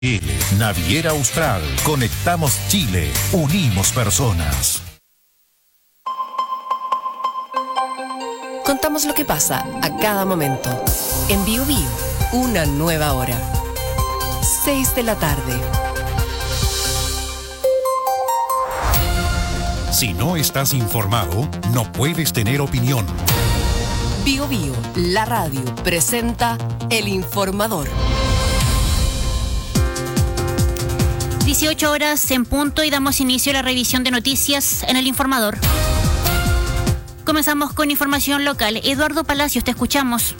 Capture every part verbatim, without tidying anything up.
Naviera Austral. Conectamos Chile. Unimos personas. Contamos lo que pasa a cada momento. En Bio Bio, una nueva hora. Seis de la tarde. Si no estás informado, no puedes tener opinión. Bio Bio, la radio, presenta El Informador. dieciocho horas en punto y damos inicio a la revisión de noticias en El Informador. Comenzamos con información local. Eduardo Palacios, te escuchamos.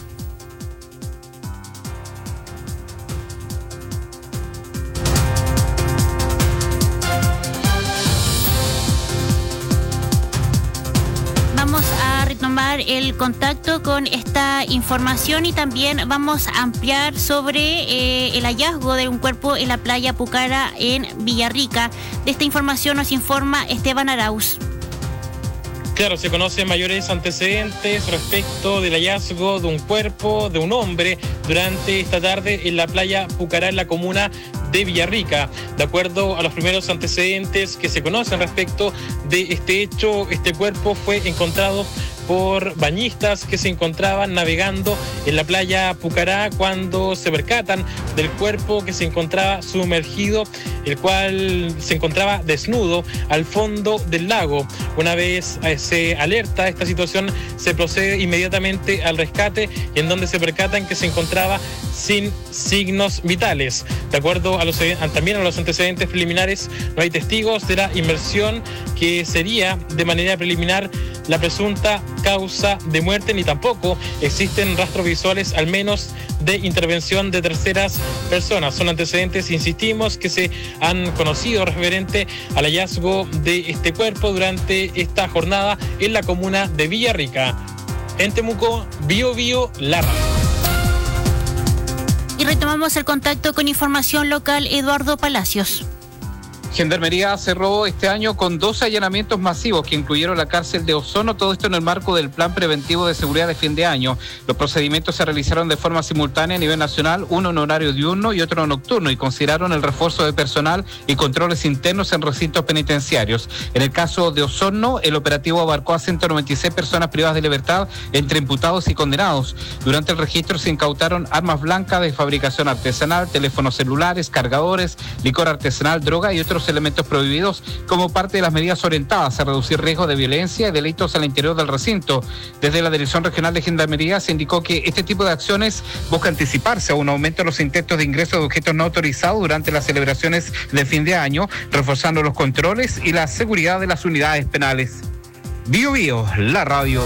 Vamos a retomar el contacto con esta información y también vamos a ampliar sobre eh, el hallazgo de un cuerpo en la playa Pucara en Villarrica. De esta información nos informa Esteban Arauz. Claro, se conocen mayores antecedentes respecto del hallazgo de un cuerpo de un hombre durante esta tarde en la playa Pucará, en la comuna de Villarrica. De acuerdo a los primeros antecedentes que se conocen respecto de este hecho, este cuerpo fue encontrado por bañistas que se encontraban navegando en la playa Pucará cuando se percatan del cuerpo que se encontraba sumergido, el cual se encontraba desnudo al fondo del lago. Una vez se alerta esta situación, se procede inmediatamente al rescate, en donde se percatan que se encontraba sin signos vitales. De acuerdo a los, también a los antecedentes preliminares, no hay testigos de la inmersión, que sería de manera preliminar la presunta causa de muerte, ni tampoco existen rastros visuales, al menos de intervención de terceras personas. Son antecedentes, insistimos, que se han conocido referente al hallazgo de este cuerpo durante esta jornada en la comuna de Villarrica. En Temuco, Bio Bio, la radio. Y retomamos el contacto con información local. Eduardo Palacios. Gendarmería cerró este año con doce allanamientos masivos que incluyeron la cárcel de Osorno, todo esto en el marco del Plan Preventivo de Seguridad de fin de año. Los procedimientos se realizaron de forma simultánea a nivel nacional, uno en horario diurno y otro nocturno, y consideraron el refuerzo de personal y controles internos en recintos penitenciarios. En el caso de Osorno, el operativo abarcó a ciento noventa y seis personas privadas de libertad, entre imputados y condenados. Durante el registro se incautaron armas blancas de fabricación artesanal, teléfonos celulares, cargadores, licor artesanal, droga y otros elementos prohibidos como parte de las medidas orientadas a reducir riesgos de violencia y delitos al interior del recinto. Desde la Dirección Regional de Gendarmería se indicó que este tipo de acciones busca anticiparse a un aumento de los intentos de ingreso de objetos no autorizados durante las celebraciones de fin de año, reforzando los controles y la seguridad de las unidades penales. Bio Bio, la radio.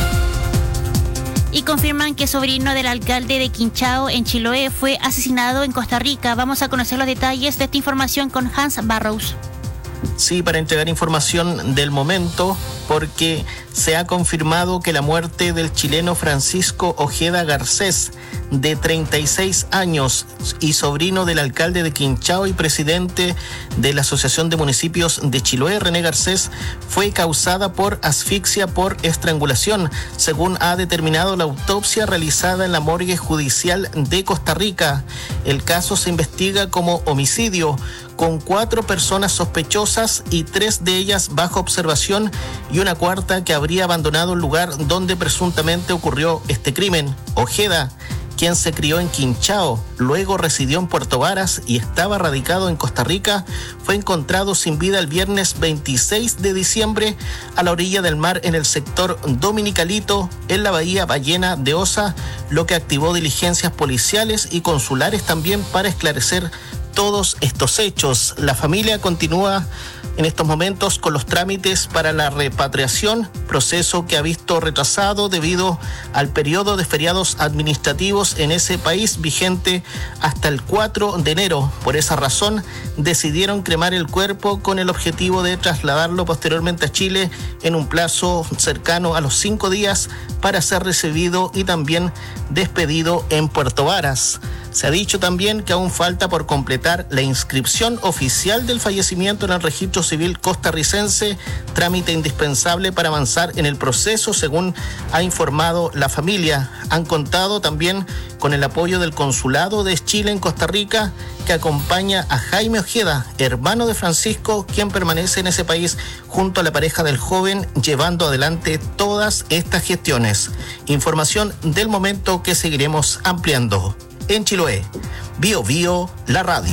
Y confirman que sobrino del alcalde de Quinchao, en Chiloé, fue asesinado en Costa Rica. Vamos a conocer los detalles de esta información con Hans Barrows. Sí, para entregar información del momento, porque se ha confirmado que la muerte del chileno Francisco Ojeda Garcés, de treinta y seis años y sobrino del alcalde de Quinchao y presidente de la Asociación de Municipios de Chiloé, René Garcés, fue causada por asfixia por estrangulación, según ha determinado la autopsia realizada en la morgue judicial de Costa Rica. El caso se investiga como homicidio, con cuatro personas sospechosas y tres de ellas bajo observación y una cuarta que habría abandonado el lugar donde presuntamente ocurrió este crimen. Ojeda, quien se crió en Quinchao, luego residió en Puerto Varas y estaba radicado en Costa Rica, fue encontrado sin vida el viernes veintiséis de diciembre a la orilla del mar en el sector Dominicalito, en la bahía Ballena de Osa, lo que activó diligencias policiales y consulares también para esclarecer todos estos hechos. La familia continúa en estos momentos con los trámites para la repatriación, proceso que ha visto retrasado debido al periodo de feriados administrativos en ese país vigente hasta el cuatro de enero. Por esa razón decidieron cremar el cuerpo con el objetivo de trasladarlo posteriormente a Chile en un plazo cercano a los cinco días para ser recibido y también despedido en Puerto Varas. Se ha dicho también que aún falta por completar la inscripción oficial del fallecimiento en el registro civil costarricense, trámite indispensable para avanzar en el proceso, según ha informado la familia. Han contado también con el apoyo del Consulado de Chile en Costa Rica, que acompaña a Jaime Ojeda, hermano de Francisco, quien permanece en ese país junto a la pareja del joven, llevando adelante todas estas gestiones. Información del momento que seguiremos ampliando. En Chiloé, Bio Bio, la radio.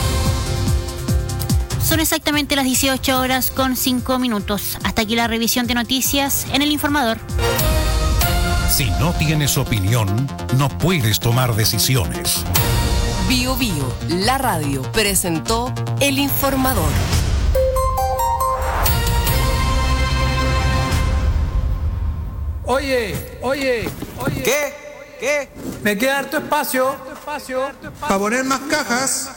Son exactamente las dieciocho horas con cinco minutos. Hasta aquí la revisión de noticias en El Informador. Si no tienes opinión, no puedes tomar decisiones. Bio Bio, la radio, presentó El Informador. Oye, oye, oye. ¿Qué? ¿Qué? Me queda harto espacio, espacio, para poner más cajas.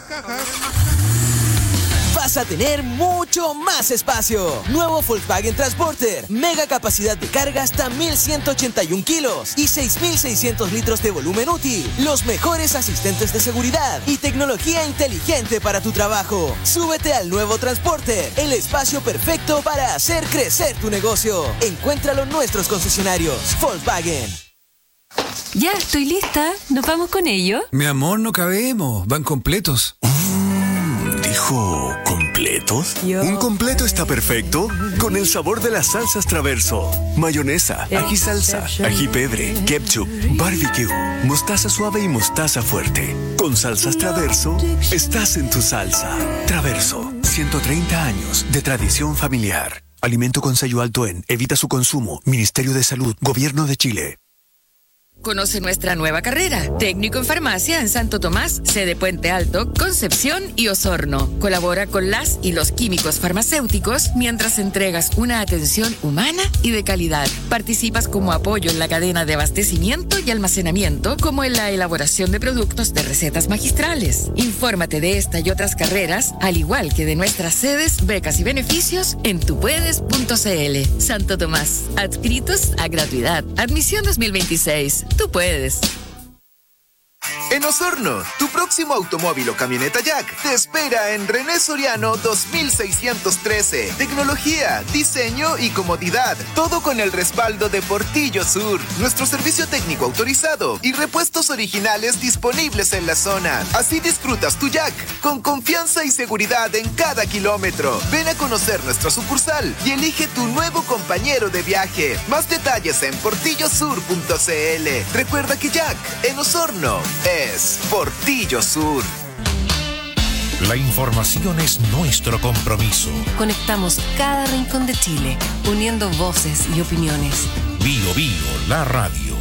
Vas a tener mucho más espacio. Nuevo Volkswagen Transporter. Mega capacidad de carga hasta mil ciento ochenta y uno kilos y seis mil seiscientos litros de volumen útil. Los mejores asistentes de seguridad y tecnología inteligente para tu trabajo. Súbete al nuevo Transporter, el espacio perfecto para hacer crecer tu negocio. Encuéntralo en nuestros concesionarios. Volkswagen. Ya, estoy lista. ¿Nos vamos con ello? Mi amor, no cabemos. Van completos. Mm, ¿Dijo completos? Yo. Un completo está perfecto con el sabor de las salsas Traverso. Mayonesa, ají salsa, ají pebre, ketchup, barbecue, mostaza suave y mostaza fuerte. Con salsas Traverso, estás en tu salsa. Traverso, ciento treinta años de tradición familiar. Alimento con sello alto en Evita su consumo. Ministerio de Salud, Gobierno de Chile. Conoce nuestra nueva carrera, técnico en farmacia en Santo Tomás, sede Puente Alto, Concepción y Osorno. Colabora con las y los químicos farmacéuticos mientras entregas una atención humana y de calidad. Participas como apoyo en la cadena de abastecimiento y almacenamiento, como en la elaboración de productos de recetas magistrales. Infórmate de esta y otras carreras, al igual que de nuestras sedes, becas y beneficios en tupuedes punto cl. Santo Tomás, adscritos a gratuidad. Admisión dos mil veintiséis. Tú puedes. En Osorno, tu próximo automóvil o camioneta Jack te espera en René Soriano dos mil seiscientos trece. Tecnología, diseño y comodidad. Todo con el respaldo de Portillo Sur. Nuestro servicio técnico autorizado y repuestos originales disponibles en la zona. Así disfrutas tu Jack con confianza y seguridad en cada kilómetro. Ven a conocer nuestra sucursal y elige tu nuevo compañero de viaje. Más detalles en portillo sur punto cl. Recuerda que Jack en Osorno es Portillo Sur. La información es nuestro compromiso. Conectamos cada rincón de Chile, uniendo voces y opiniones. Bio Bio, la radio.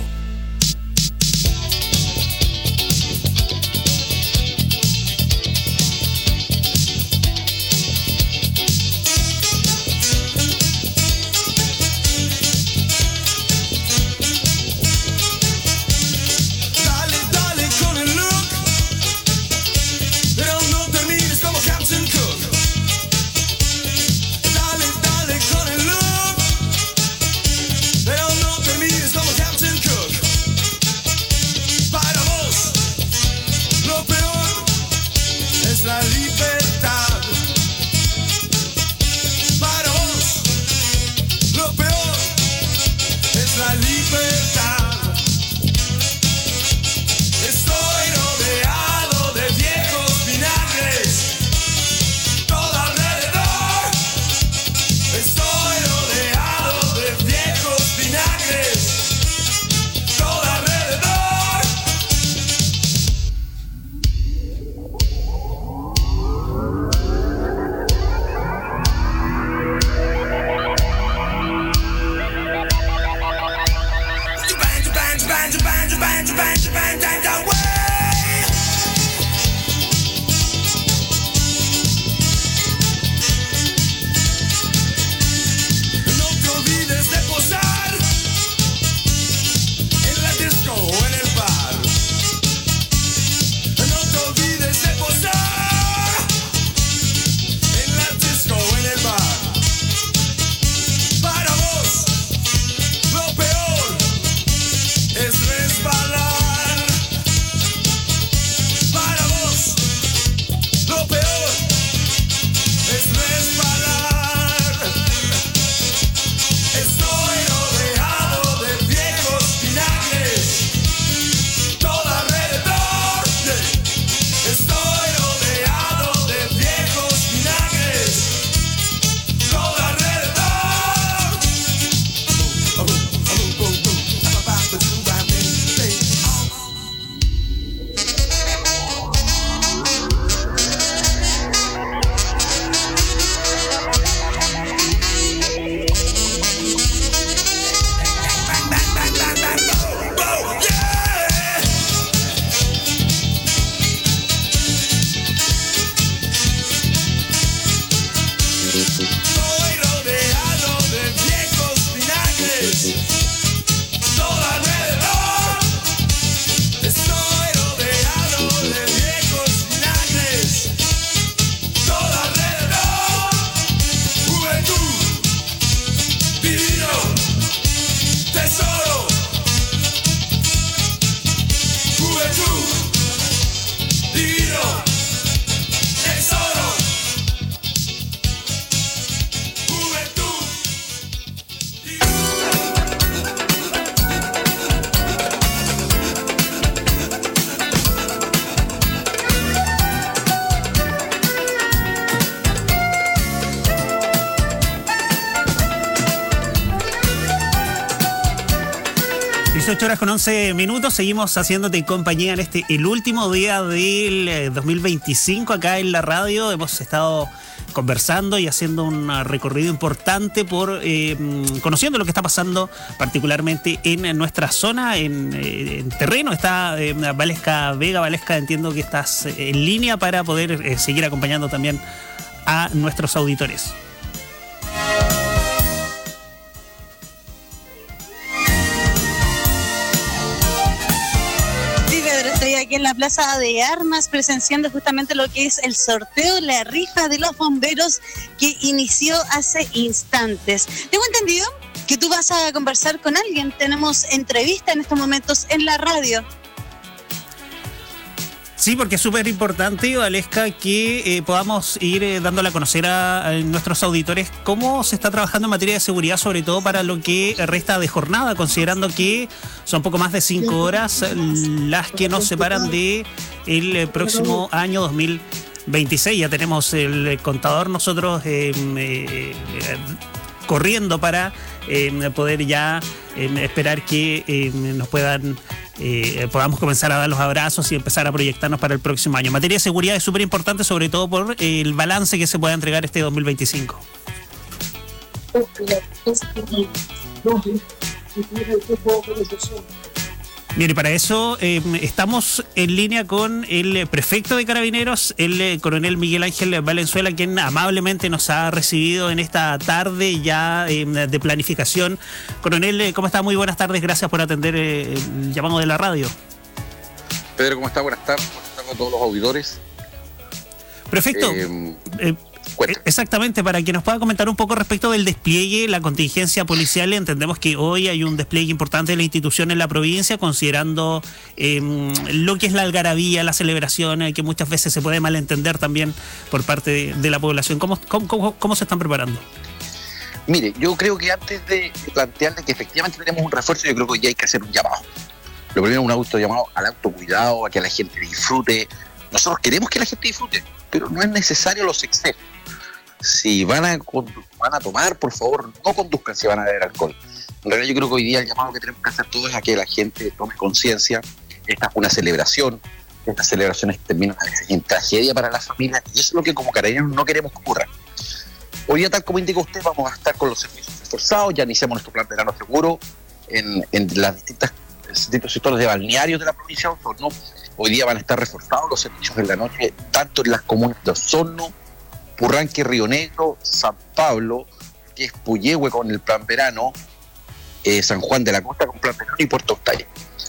dieciocho horas con once minutos, seguimos haciéndote compañía en este, el último día del dos mil veinticinco acá en la radio. Hemos estado conversando y haciendo un recorrido importante por eh, conociendo lo que está pasando particularmente en nuestra zona, en, en terreno. Está eh, Valesca Vega. Valesca, entiendo que estás en línea para poder eh, seguir acompañando también a nuestros auditores. Estoy aquí en la Plaza de Armas presenciando justamente lo que es el sorteo, la rifa de los bomberos que inició hace instantes. Tengo entendido que tú vas a conversar con alguien. Tenemos entrevista en estos momentos en la radio. Sí, porque es súper importante, Valesca, que eh, podamos ir eh, dándole a conocer a, a nuestros auditores cómo se está trabajando en materia de seguridad, sobre todo para lo que resta de jornada, considerando que son poco más de cinco horas las que nos separan de el próximo año dos mil veintiséis. Ya tenemos el contador nosotros eh, eh, corriendo para eh, poder ya eh, esperar que eh, nos puedan... Eh, podamos comenzar a dar los abrazos y empezar a proyectarnos para el próximo año. En materia de seguridad es súper importante, sobre todo por eh, el balance que se pueda entregar este dos mil veinticinco. Bien, y para eso eh, estamos en línea con el prefecto de Carabineros, el eh, coronel Miguel Ángel Valenzuela, quien amablemente nos ha recibido en esta tarde ya eh, de planificación. Coronel, eh, ¿cómo está? Muy buenas tardes, gracias por atender eh, el llamado de la radio. Pedro, ¿cómo está? Buenas tardes, buenas tardes a todos los auditores. Prefecto, Eh, eh, exactamente, para que nos pueda comentar un poco respecto del despliegue, la contingencia policial. Entendemos que hoy hay un despliegue importante de la institución en la provincia, considerando eh, lo que es la algarabía, la celebración, eh, que muchas veces se puede malentender también por parte de, de la población. ¿Cómo, cómo, cómo, cómo se están preparando? Mire, yo creo que antes de plantearle que efectivamente tenemos un refuerzo, yo creo que ya hay que hacer un llamado. Lo primero, un auto llamado al autocuidado, a que la gente disfrute. Nosotros queremos que la gente disfrute, pero no es necesario los excesos. Si van a, van a tomar, por favor, no conduzcan si van a beber alcohol. En realidad yo creo que hoy día el llamado que tenemos que hacer todos es a que la gente tome conciencia. Esta es una celebración. Estas celebraciones terminan a veces en tragedia para la familia, y eso es lo que como carabineros no queremos que ocurra. Hoy día, tal como indica usted, vamos a estar con los servicios reforzados. Ya iniciamos nuestro plan de verano seguro en, en las distintas distintos sectores de balnearios de la provincia de Osorno. Hoy día van a estar reforzados los servicios en la noche, tanto en las comunas de Osorno, Purranque, Río Negro, San Pablo, que es Puyehue con el plan verano, eh, San Juan de la Costa con plan verano y Puerto Octavio.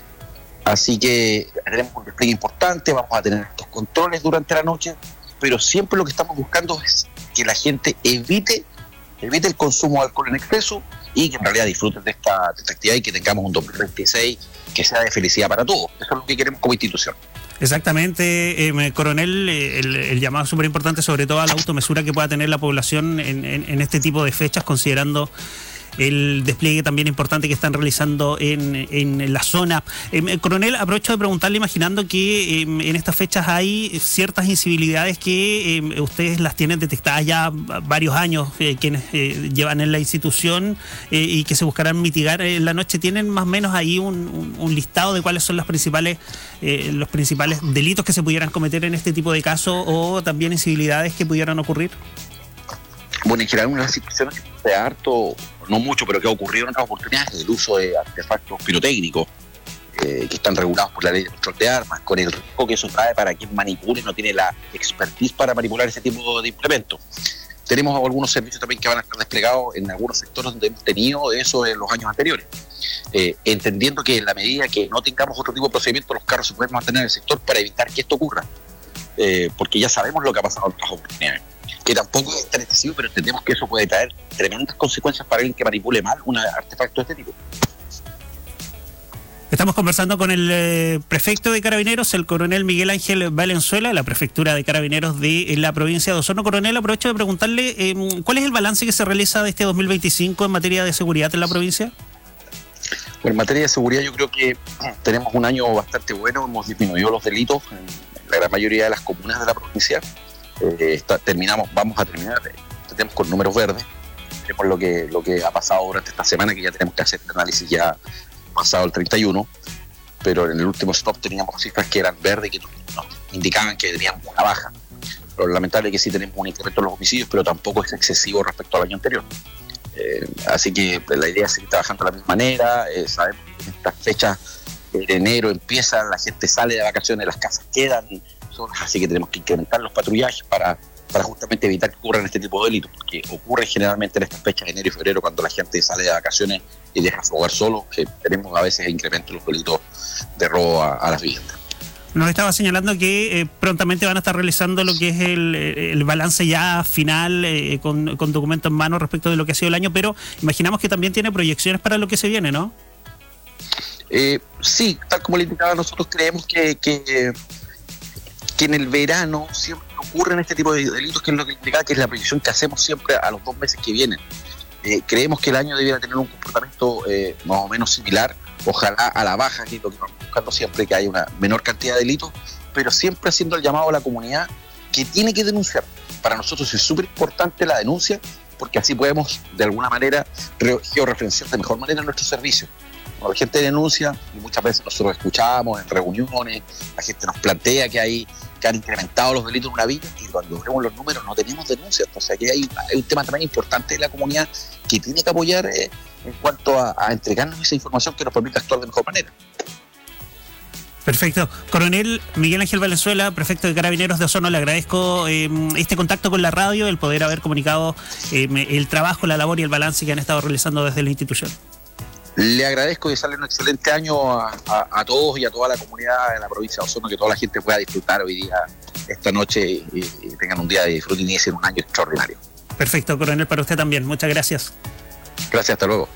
Así que tenemos un despliegue importante, vamos a tener estos controles durante la noche, pero siempre lo que estamos buscando es que la gente evite, evite el consumo de alcohol en exceso y que en realidad disfruten de esta, de esta actividad y que tengamos un dos mil veintiséis que sea de felicidad para todos. Eso es lo que queremos como institución. Exactamente, eh, coronel, el, el llamado es súper importante, sobre todo a la automesura que pueda tener la población en, en, en este tipo de fechas, considerando el despliegue también importante que están realizando en, en la zona. Eh, coronel, aprovecho de preguntarle, imaginando que eh, en estas fechas hay ciertas incivilidades que eh, ustedes las tienen detectadas ya varios años, eh, quienes eh, llevan en la institución eh, y que se buscarán mitigar en la noche. ¿Tienen más o menos ahí un, un, un listado de cuáles son las principales, eh, los principales delitos que se pudieran cometer en este tipo de casos o también incivilidades que pudieran ocurrir? Bueno, en general una de las situaciones de harto, no mucho, pero que ha ocurrido en otras oportunidades, es el uso de artefactos pirotécnicos eh, que están regulados por la ley de control de armas, con el riesgo que eso trae para quien manipule, no tiene la expertise para manipular ese tipo de implementos. Tenemos algunos servicios también que van a estar desplegados en algunos sectores donde hemos tenido eso en los años anteriores, eh, entendiendo que en la medida que no tengamos otro tipo de procedimiento, los carros se pueden mantener en el sector para evitar que esto ocurra, eh, porque ya sabemos lo que ha pasado en otras oportunidades, que tampoco es tan excesivo, pero entendemos que eso puede traer tremendas consecuencias para alguien que manipule mal un artefacto de este tipo. Estamos conversando con el eh, prefecto de Carabineros, el coronel Miguel Ángel Valenzuela, de la prefectura de Carabineros de la provincia de Osorno. Coronel, aprovecho de preguntarle, eh, ¿cuál es el balance que se realiza de este dos mil veinticinco en materia de seguridad en la provincia? Bueno, en materia de seguridad yo creo que tenemos un año bastante bueno, hemos disminuido los delitos en la gran mayoría de las comunas de la provincia. Eh, está, terminamos, vamos a terminar, eh, tenemos con números verdes, por lo que, lo que ha pasado durante esta semana, que ya tenemos que hacer el análisis ya pasado el treinta y uno, pero en el último stop teníamos cifras que eran verdes y que nos indicaban que teníamos una baja. Lo lamentable es que sí tenemos un incremento en los homicidios, pero tampoco es excesivo respecto al año anterior. Eh, así que la idea es seguir trabajando de la misma manera. Eh, sabemos que en estas fechas de enero empiezan, la gente sale de vacaciones, las casas quedan solas, así que tenemos que incrementar los patrullajes para, para justamente evitar que ocurran este tipo de delitos, porque ocurre generalmente en estas fechas de enero y febrero cuando la gente sale de vacaciones y deja su hogar solo, que tenemos a veces incremento en los delitos de robo a, a las viviendas. Nos estaba señalando que eh, prontamente van a estar realizando lo que es el, el balance ya final eh, con, con documentos en mano respecto de lo que ha sido el año, pero imaginamos que también tiene proyecciones para lo que se viene, ¿no? Eh, sí, tal como le indicaba, nosotros creemos que, que, que en el verano siempre ocurren este tipo de delitos, que es lo que indicaba, que es la proyección que hacemos siempre a los dos meses que vienen. Eh, creemos que el año debiera tener un comportamiento eh, más o menos similar, ojalá a la baja, que es lo que vamos buscando siempre, que haya una menor cantidad de delitos, pero siempre haciendo el llamado a la comunidad que tiene que denunciar. Para nosotros es súper importante la denuncia, porque así podemos de alguna manera georreferenciar de mejor manera nuestro servicio. Cuando la gente denuncia, y muchas veces nosotros escuchamos en reuniones, la gente nos plantea que hay que han incrementado los delitos en una villa, y cuando vemos los números no tenemos denuncias. Entonces aquí hay, hay un tema también importante de la comunidad que tiene que apoyar eh, en cuanto a, a entregarnos esa información que nos permite actuar de mejor manera. Perfecto. Coronel Miguel Ángel Valenzuela, prefecto de Carabineros de Osorno, le agradezco eh, este contacto con la radio, el poder haber comunicado eh, el trabajo, la labor y el balance que han estado realizando desde la institución. Le agradezco y sale un excelente año a, a, a todos y a toda la comunidad de la provincia de Osorno, que toda la gente pueda disfrutar hoy día, esta noche, y, y tengan un día de disfrute y sea un año extraordinario. Perfecto, coronel, para usted también. Muchas gracias. Gracias, hasta luego.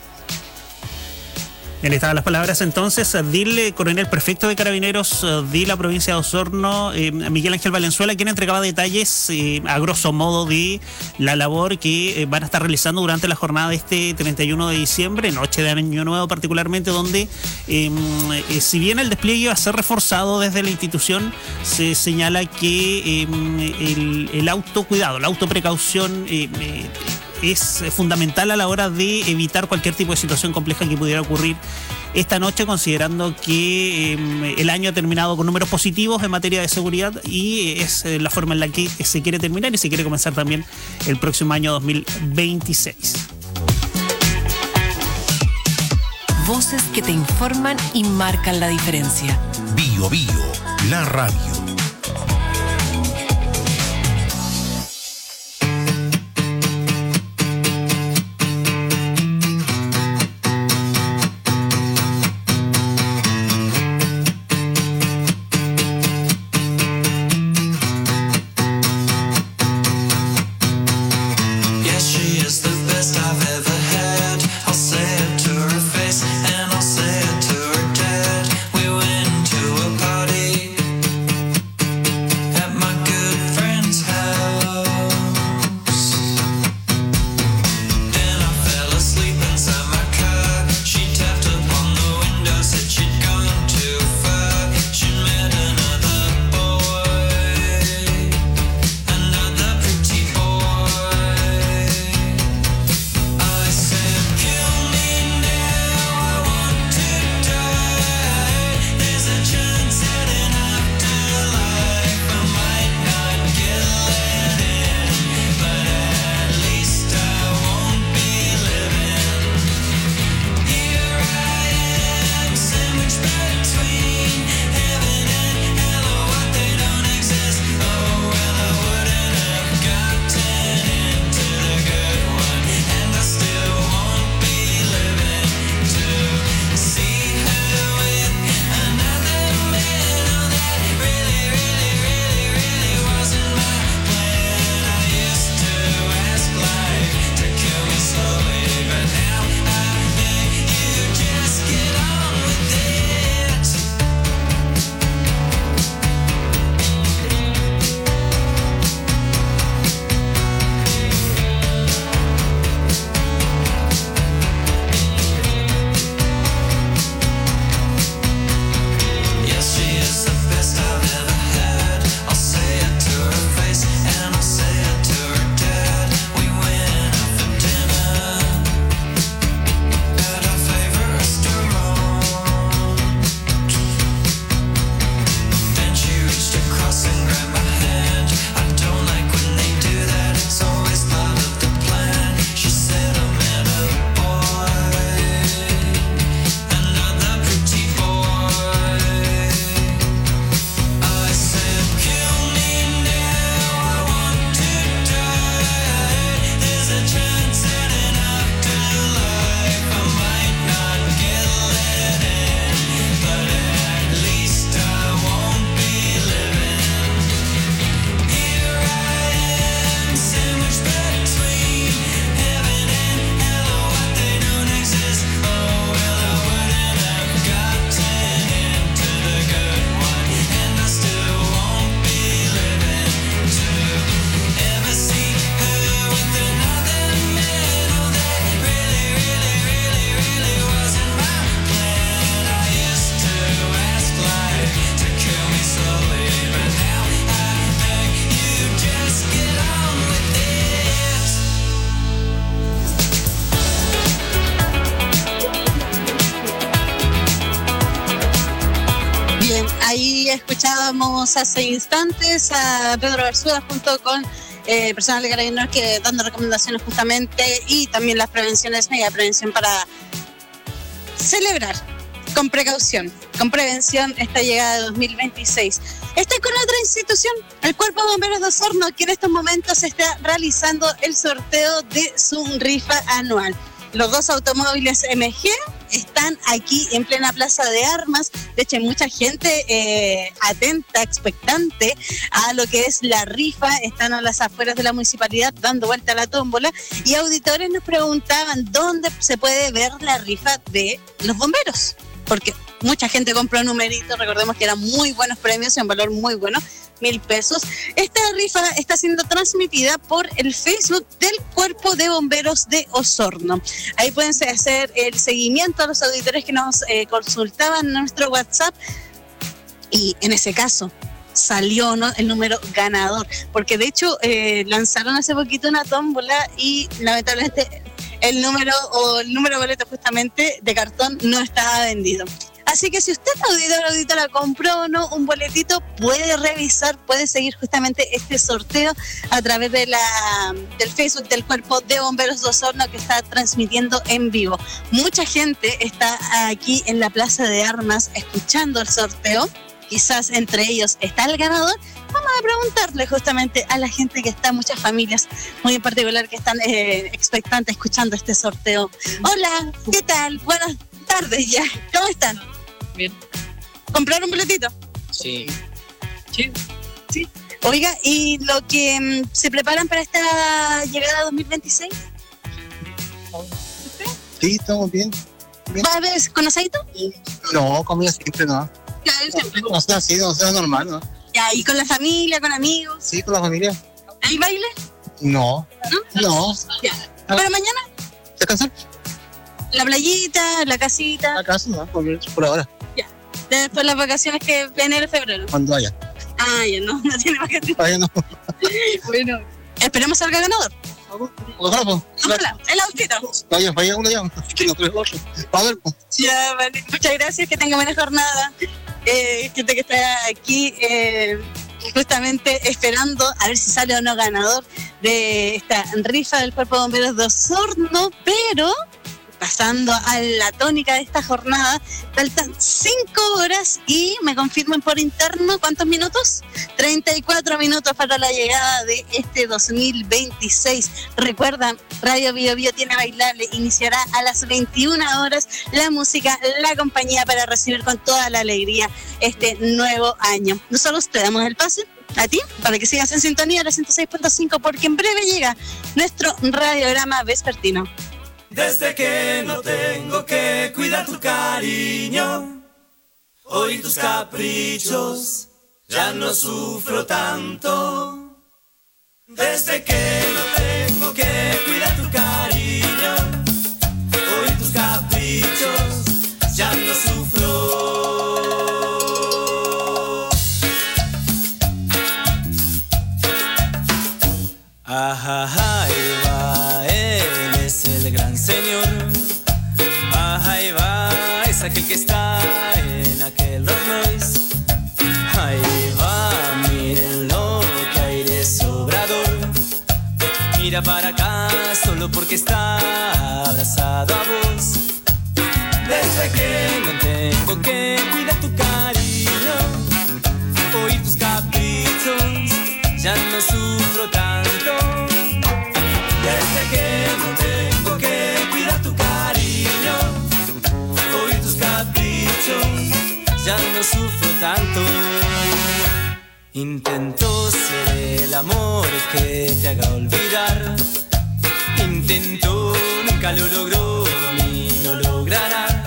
Bien, estaban las palabras entonces. Dile, coronel prefecto de Carabineros de la provincia de Osorno, eh, Miguel Ángel Valenzuela, quien entregaba detalles eh, a grosso modo de la labor que eh, van a estar realizando durante la jornada de este treinta y uno de diciembre, noche de Año Nuevo particularmente, donde eh, eh, si bien el despliegue va a ser reforzado desde la institución, se señala que eh, el, el autocuidado, la autoprecaución eh, eh, es fundamental a la hora de evitar cualquier tipo de situación compleja que pudiera ocurrir esta noche, considerando que eh, el año ha terminado con números positivos en materia de seguridad y es eh, la forma en la que se quiere terminar y se quiere comenzar también el próximo año dos mil veintiséis. Voces que te informan y marcan la diferencia. Bio Bio, la radio. escuchábamos hace instantes a Pedro Garzúa junto con eh, personal de Carabineros que dando recomendaciones justamente y también las prevenciones, media prevención para celebrar con precaución, con prevención esta llegada de dos mil veintiséis. Estoy con otra institución, el Cuerpo de Bomberos de Osorno, que en estos momentos está realizando el sorteo de su rifa anual. Los dos automóviles M G están aquí en plena Plaza de Armas. De hecho, hay mucha gente eh, atenta, expectante a lo que es la rifa. Están a las afueras de la municipalidad dando vuelta a la tómbola. Y auditores nos preguntaban dónde se puede ver la rifa de los bomberos. Porque mucha gente compró numeritos, recordemos que eran muy buenos premios, en valor muy bueno, mil pesos. Esta rifa está siendo transmitida por el Facebook del Cuerpo de Bomberos de Osorno. Ahí pueden hacer el seguimiento a los auditores que nos eh, consultaban en nuestro WhatsApp. Y en ese caso salió, ¿no?, el número ganador. Porque de hecho eh, lanzaron hace poquito una tómbola y lamentablemente el número o el número de boleto justamente de cartón no estaba vendido. Así que si usted, auditor o auditora, compró o no un boletito, puede revisar, puede seguir justamente este sorteo a través de la, del Facebook del Cuerpo de Bomberos de Osorno, que está transmitiendo en vivo. Mucha gente está aquí en la Plaza de Armas escuchando el sorteo. Quizás entre ellos está el ganador. Vamos a preguntarle justamente a la gente que está, muchas familias muy en particular que están eh, expectantes escuchando este sorteo. Hola, ¿qué tal? Buenas tardes ya. ¿Cómo están? Bien. ¿Compraron un boletito? Sí. Sí. Sí. Oiga, ¿y lo que um, se preparan para esta llegada dos mil veintiséis? Sí, estamos bien. bien. ¿Va a ver con asadito? No, comida siempre no. Claro, siempre. No sea así, no sea normal, ¿no? Ya, ¿y con la familia, con amigos? Sí, con la familia. ¿Hay baile? No. ¿No? No. Ya. ¿Para mañana? ¿Descansar? La playita, la casita. La casa, no, por, por ahora. Ya. Después las vacaciones que en enero, febrero. Cuando haya. Ah, ya no, no tiene vacaciones. Todavía no. Bueno, esperemos salga ganador. Ojalá, pues. Ojalá, el autito. Vaya, vaya uno ya. No, tres, ocho. A ver, pues. Ya, vale. Muchas gracias, que tenga buena jornada. Eh, gente que está aquí eh, justamente esperando a ver si sale o no ganador de esta rifa del Cuerpo de Bomberos de Osorno, pero pasando a la tónica de esta jornada, faltan cinco horas y me confirman por interno, ¿cuántos minutos? treinta y cuatro minutos para la llegada de este dos mil veintiséis. Recuerdan, Radio Bio Bio tiene bailable, iniciará a las veintiuna horas la música, la compañía para recibir con toda la alegría este nuevo año. Nosotros te damos el pase a ti para que sigas en sintonía de la ciento seis punto cinco, porque en breve llega nuestro radiograma vespertino. Desde que no tengo que cuidar tu cariño, oír tus caprichos, ya no sufro tanto. Desde que no tengo que cuidar tu cariño, oír tus caprichos, ya no sufro. Ajá, ahí va, él es el gran señor. Ajá, ahí va, es aquel que está en aquel Rolls Royce. Ahí va, mírenlo, que aire sobrador. Mira para acá, solo porque está abrazado a vos. Desde que no tengo que cuidar tu cariño, oír tus caprichos, ya no sufro tanto. Desde que no tengo que cuidar tu cariño, oír tus caprichos, ya no sufro tanto. Intento ser el amor que te haga olvidar. Intento, nunca lo logró ni lo logrará.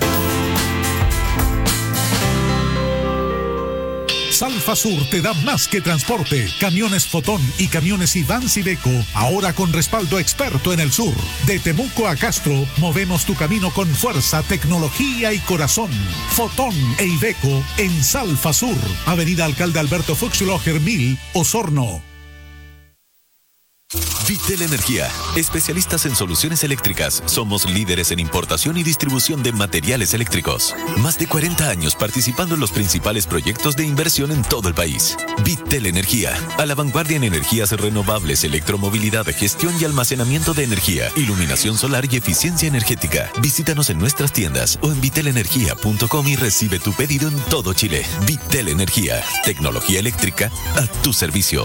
Salfa Sur te da más que transporte. Camiones Fotón y camiones Iván Iveco, ahora con respaldo experto en el sur. De Temuco a Castro, movemos tu camino con fuerza, tecnología y corazón. Fotón e Iveco en Salfa Sur, Avenida Alcalde Alberto Fuchs Loger mil, Osorno. Vitel Energía, especialistas en soluciones eléctricas. Somos líderes en importación y distribución de materiales eléctricos. Más de cuarenta años participando en los principales proyectos de inversión en todo el país. Vitel Energía, a la vanguardia en energías renovables, electromovilidad, gestión y almacenamiento de energía, iluminación solar y eficiencia energética. Visítanos en nuestras tiendas o en vitel energía punto com y recibe tu pedido en todo Chile. Vitel Energía, tecnología eléctrica a tu servicio.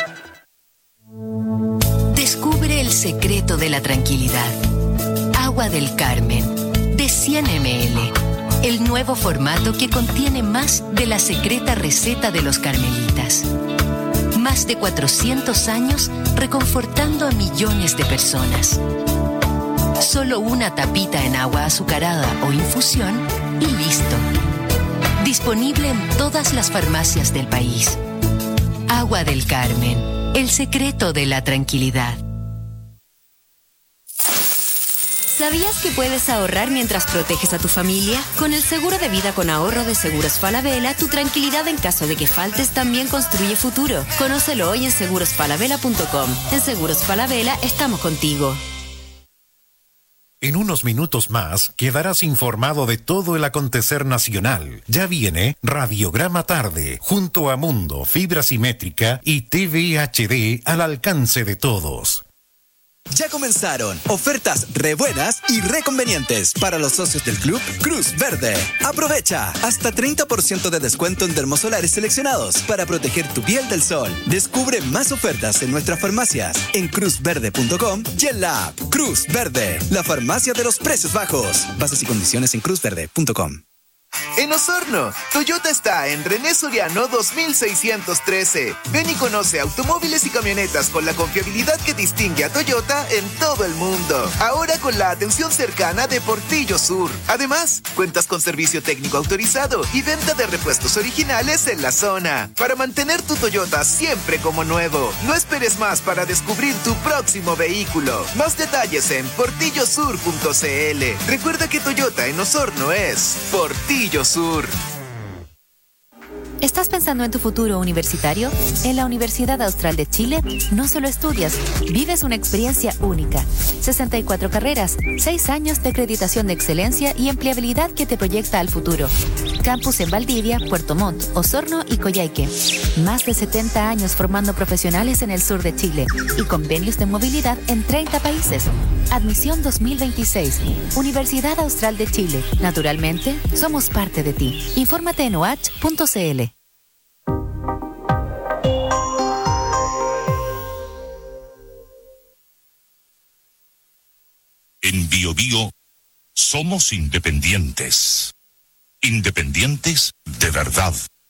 Descubre el secreto de la tranquilidad. Agua del Carmen, de cien mililitros. El nuevo formato que contiene más de la secreta receta de los carmelitas. Más de cuatrocientos años reconfortando a millones de personas. Solo una tapita en agua azucarada o infusión y listo. Disponible en todas las farmacias del país. Agua del Carmen, el secreto de la tranquilidad. ¿Sabías que puedes ahorrar mientras proteges a tu familia? Con el seguro de vida con ahorro de Seguros Falabella, tu tranquilidad en caso de que faltes también construye futuro. Conócelo hoy en seguros falabella punto com. En Seguros Falabella estamos contigo. En unos minutos más quedarás informado de todo el acontecer nacional. Ya viene Radiograma Tarde, junto a Mundo, Fibra Simétrica y T V H D al alcance de todos. Ya comenzaron ofertas re buenas y re convenientes para los socios del club Cruz Verde. Aprovecha hasta treinta por ciento de descuento en dermosolares seleccionados para proteger tu piel del sol. Descubre más ofertas en nuestras farmacias en cruz verde punto com y en la app Cruz Verde, la farmacia de los precios bajos. Bases y condiciones en cruz verde punto com. En Osorno, Toyota está en René Soriano dos mil seiscientos trece. Ven y conoce automóviles y camionetas con la confiabilidad que distingue a Toyota en todo el mundo. Ahora con la atención cercana de Portillo Sur. Además, cuentas con servicio técnico autorizado y venta de repuestos originales en la zona. Para mantener tu Toyota siempre como nuevo. No esperes más para descubrir tu próximo vehículo. Más detalles en portillo sur punto c l. Recuerda que Toyota en Osorno es Portillo Sur. ¿Estás pensando en tu futuro universitario? En la Universidad Austral de Chile no solo estudias, vives una experiencia única. sesenta y cuatro carreras, seis años de acreditación de excelencia y empleabilidad que te proyecta al futuro. Campus en Valdivia, Puerto Montt, Osorno y Coyhaique. Más de setenta años formando profesionales en el sur de Chile y convenios de movilidad en treinta países. Admisión dos mil veintiséis. Universidad Austral de Chile. Naturalmente, somos parte de ti. Infórmate en o h punto c l. En Bio Bio somos independientes. Independientes de verdad.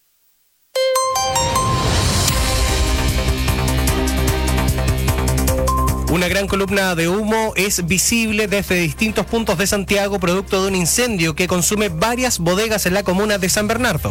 Una gran columna de humo es visible desde distintos puntos de Santiago, producto de un incendio que consume varias bodegas en la comuna de San Bernardo.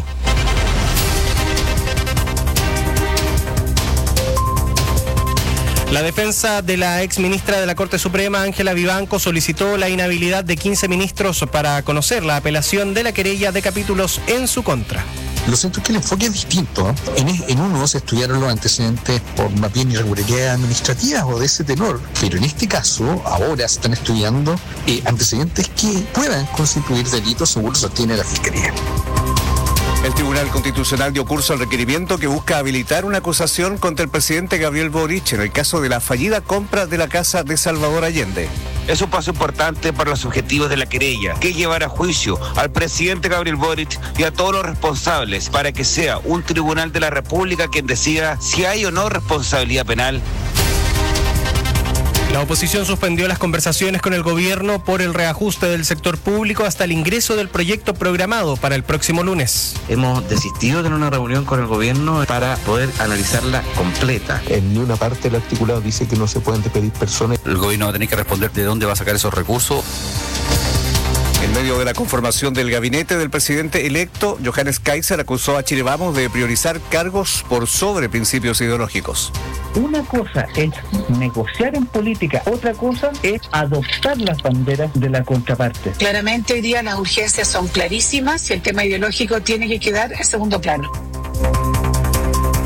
La defensa de la exministra de la Corte Suprema, Ángela Vivanco, solicitó la inhabilidad de quince ministros para conocer la apelación de la querella de capítulos en su contra. Lo cierto es que el enfoque es distinto. En, en uno se estudiaron los antecedentes por más bien irregularidades administrativas o de ese tenor, pero en este caso ahora se están estudiando eh, antecedentes que puedan constituir delitos, según sostiene la Fiscalía. El Tribunal Constitucional dio curso al requerimiento que busca habilitar una acusación contra el presidente Gabriel Boric en el caso de la fallida compra de la casa de Salvador Allende. Es un paso importante para los objetivos de la querella, que es llevar a juicio al presidente Gabriel Boric y a todos los responsables para que sea un tribunal de la República quien decida si hay o no responsabilidad penal. La oposición suspendió las conversaciones con el gobierno por el reajuste del sector público hasta el ingreso del proyecto programado para el próximo lunes. Hemos desistido de una reunión con el gobierno para poder analizarla completa. En ni una parte del articulado dice que no se pueden despedir personas. El gobierno va a tener que responder de dónde va a sacar esos recursos. En medio de la conformación del gabinete del presidente electo, Johannes Kaiser acusó a Chile Vamos de priorizar cargos por sobre principios ideológicos. Una cosa es negociar en política, otra cosa es adoptar las banderas de la contraparte. Claramente hoy día las urgencias son clarísimas y el tema ideológico tiene que quedar en segundo plano.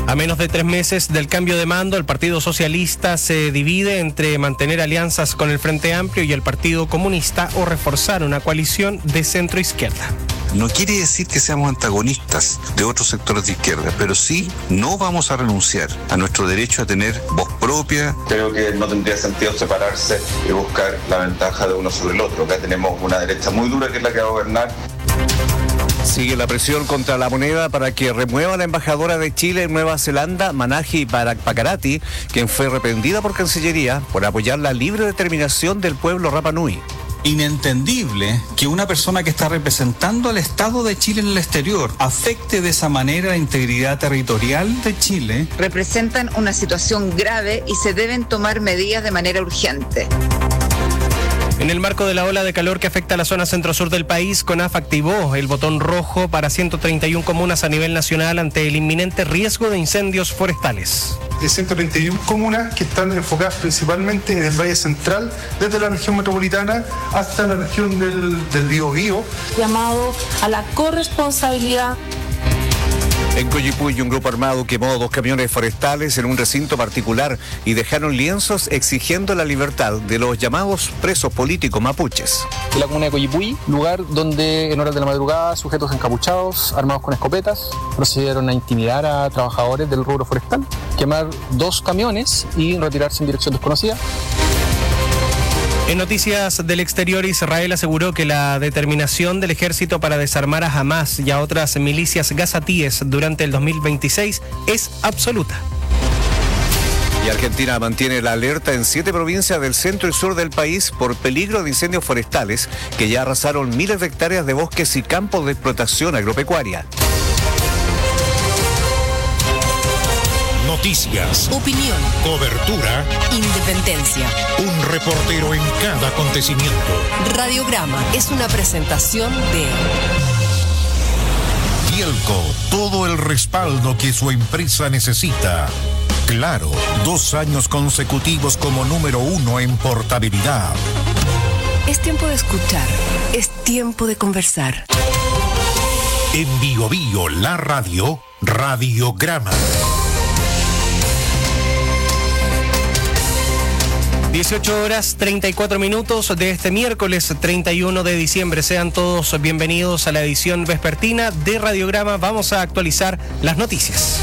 A menos de tres meses del cambio de mando, el Partido Socialista se divide entre mantener alianzas con el Frente Amplio y el Partido Comunista o reforzar una coalición de centro-izquierda. No quiere decir que seamos antagonistas de otros sectores de izquierda, pero sí no vamos a renunciar a nuestro derecho a tener voz propia. Creo que no tendría sentido separarse y buscar la ventaja de uno sobre el otro. Acá tenemos una derecha muy dura que es la que va a gobernar. Sigue la presión contra la moneda para que remueva a la embajadora de Chile en Nueva Zelanda, Manahi Pakarati, quien fue reprendida por Cancillería por apoyar la libre determinación del pueblo Rapa Nui. Inentendible que una persona que está representando al Estado de Chile en el exterior afecte de esa manera la integridad territorial de Chile. Representan una situación grave y se deben tomar medidas de manera urgente. En el marco de la ola de calor que afecta a la zona centro-sur del país, CONAF activó el botón rojo para ciento treinta y una comunas a nivel nacional ante el inminente riesgo de incendios forestales. De ciento treinta y una comunas que están enfocadas principalmente en el Valle Central, desde la región metropolitana hasta la región del, del Biobío. Llamado a la corresponsabilidad. En Coyipulli, un grupo armado quemó dos camiones forestales en un recinto particular y dejaron lienzos exigiendo la libertad de los llamados presos políticos mapuches. En la comuna de Coyipulli, lugar donde en horas de la madrugada sujetos encapuchados, armados con escopetas, procedieron a intimidar a trabajadores del rubro forestal, quemar dos camiones y retirarse en dirección desconocida. En noticias del exterior, Israel aseguró que la determinación del ejército para desarmar a Hamas y a otras milicias gazatíes durante el dos mil veintiséis es absoluta. Y Argentina mantiene la alerta en siete provincias del centro y sur del país por peligro de incendios forestales que ya arrasaron miles de hectáreas de bosques y campos de explotación agropecuaria. Noticias, opinión, cobertura, independencia. Un reportero en cada acontecimiento. Radiograma es una presentación de Tielco, todo el respaldo que su empresa necesita. Claro, dos años consecutivos como número uno en portabilidad. Es tiempo de escuchar, es tiempo de conversar. En Bio Bio, la radio, Radiograma. dieciocho horas treinta y cuatro minutos de este miércoles treinta y uno de diciembre. Sean todos bienvenidos a la edición vespertina de Radiograma. Vamos a actualizar las noticias.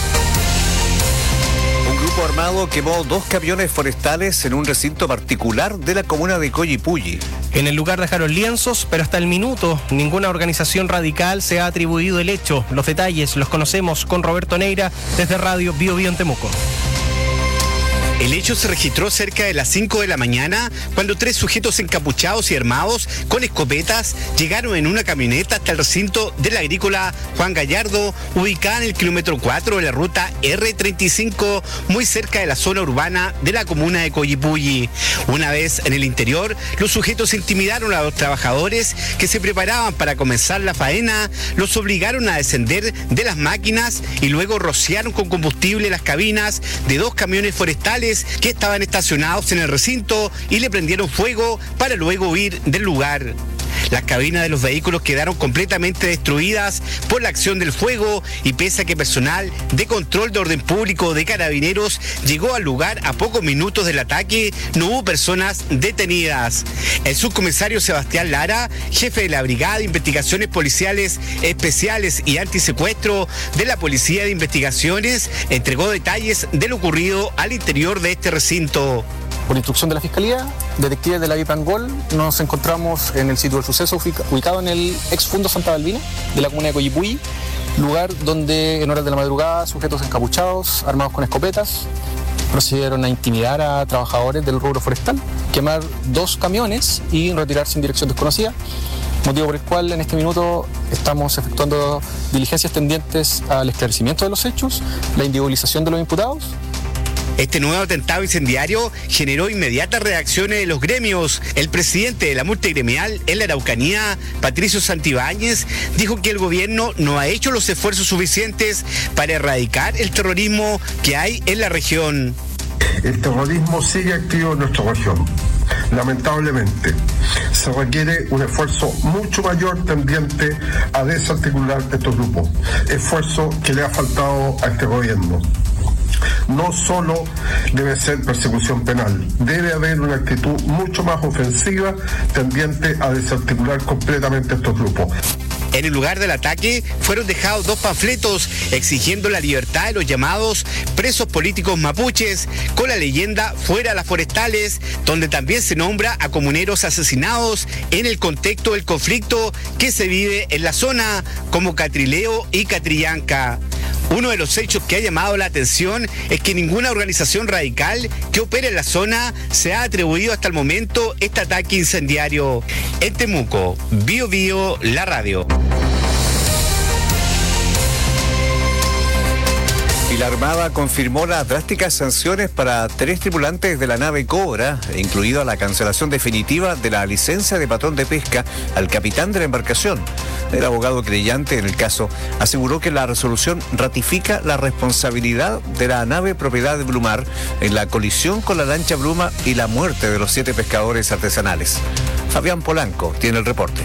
Un grupo armado quemó dos camiones forestales en un recinto particular de la comuna de Coyipulli. En el lugar dejaron lienzos, pero hasta el minuto ninguna organización radical se ha atribuido el hecho. Los detalles los conocemos con Roberto Neira desde Radio Bio Bio en Temuco. El hecho se registró cerca de las cinco de la mañana cuando tres sujetos encapuchados y armados con escopetas llegaron en una camioneta hasta el recinto de la agrícola Juan Gallardo, ubicada en el kilómetro cuatro de la ruta erre treinta y cinco, muy cerca de la zona urbana de la comuna de Coyipulli. Una vez en el interior, los sujetos intimidaron a los trabajadores que se preparaban para comenzar la faena, los obligaron a descender de las máquinas y luego rociaron con combustible las cabinas de dos camiones forestales que estaban estacionados en el recinto y le prendieron fuego para luego huir del lugar. Las cabinas de los vehículos quedaron completamente destruidas por la acción del fuego y pese a que personal de control de orden público de Carabineros llegó al lugar a pocos minutos del ataque, no hubo personas detenidas. El subcomisario Sebastián Lara, jefe de la Brigada de Investigaciones Policiales Especiales y Antisecuestro de la Policía de Investigaciones, entregó detalles de lo ocurrido al interior de este recinto. Por instrucción de la Fiscalía, detectives de la Bipangol, nos encontramos en el sitio del suceso ubicado en el ex Fundo Santa Balbina de la comuna de Coyipulli, lugar donde en horas de la madrugada sujetos encapuchados, armados con escopetas, procedieron a intimidar a trabajadores del rubro forestal, quemar dos camiones y retirarse en dirección desconocida, motivo por el cual en este minuto estamos efectuando diligencias tendientes al esclarecimiento de los hechos, la individualización de los imputados. Este nuevo atentado incendiario generó inmediatas reacciones de los gremios. El presidente de la multigremial en la Araucanía, Patricio Santibáñez, dijo que el gobierno no ha hecho los esfuerzos suficientes para erradicar el terrorismo que hay en la región. El terrorismo sigue activo en nuestra región. Lamentablemente, se requiere un esfuerzo mucho mayor tendiente a desarticular estos grupos, esfuerzo que le ha faltado a este gobierno. no solo debe ser persecución penal, debe haber una actitud mucho más ofensiva tendiente a desarticular completamente estos grupos. En el lugar del ataque fueron dejados dos panfletos exigiendo la libertad de los llamados presos políticos mapuches, con la leyenda Fuera las Forestales, donde también se nombra a comuneros asesinados en el contexto del conflicto que se vive en la zona, como Catrileo y Catrillanca. Uno de los hechos que ha llamado la atención es que ninguna organización radical que opere en la zona se ha atribuido hasta el momento este ataque incendiario. En Temuco, Bio Bio, la radio. Y la Armada confirmó las drásticas sanciones para tres tripulantes de la nave Cobra, incluida la cancelación definitiva de la licencia de patrón de pesca al capitán de la embarcación. El abogado creyente en el caso aseguró que la resolución ratifica la responsabilidad de la nave propiedad de Blumar en la colisión con la lancha Bruma y la muerte de los siete pescadores artesanales. Fabián Polanco tiene el reporte.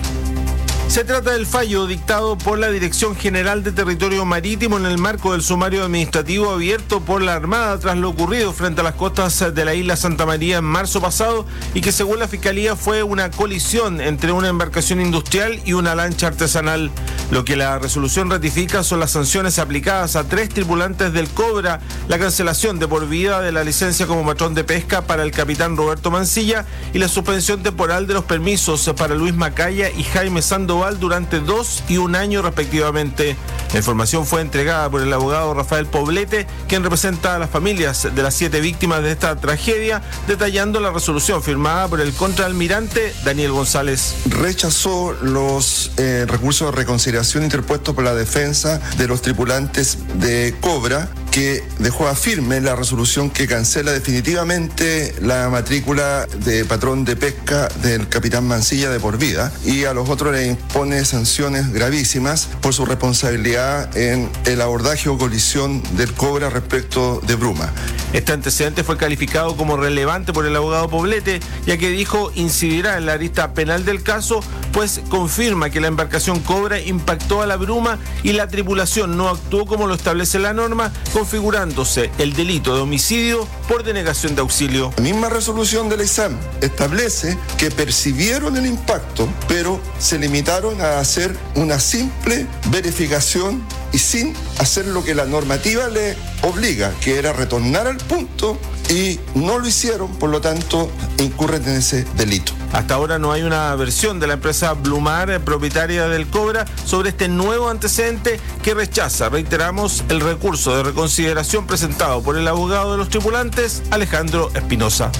Se trata del fallo dictado por la Dirección General de Territorio Marítimo en el marco del sumario administrativo abierto por la Armada tras lo ocurrido frente a las costas de la isla Santa María en marzo pasado y que según la Fiscalía fue una colisión entre una embarcación industrial y una lancha artesanal. Lo que la resolución ratifica son las sanciones aplicadas a tres tripulantes del Cobra, la cancelación de por vida de la licencia como patrón de pesca para el capitán Roberto Mancilla y la suspensión temporal de los permisos para Luis Macaya y Jaime Sandoval durante dos y un año respectivamente. La información fue entregada por el abogado Rafael Poblete, quien representa a las familias de las siete víctimas de esta tragedia, detallando la resolución firmada por el contraalmirante Daniel González. Rechazó los eh, recursos de reconciliación interpuestos por la defensa de los tripulantes de Cobra, que dejó a firme la resolución que cancela definitivamente la matrícula de patrón de pesca del capitán Mancilla de por vida, y a los otros le impone sanciones gravísimas por su responsabilidad en el abordaje o colisión del Cobra respecto de Bruma. Este antecedente fue calificado como relevante por el abogado Poblete, ya que dijo incidirá en la arista penal del caso, pues confirma que la embarcación Cobra impactó a la Bruma y la tripulación no actuó como lo establece la norma, configurándose el delito de homicidio por denegación de auxilio. La misma resolución de la I S A M establece que percibieron el impacto, pero se limitaron a hacer una simple verificación y sin hacer lo que la normativa le obliga, que era retornar al punto, y no lo hicieron, por lo tanto incurren en ese delito. Hasta ahora no hay una versión de la empresa Blumar, propietaria del Cobra, sobre este nuevo antecedente que rechaza, reiteramos, el recurso de reconsideración presentado por el abogado de los tripulantes, Alejandro Espinosa.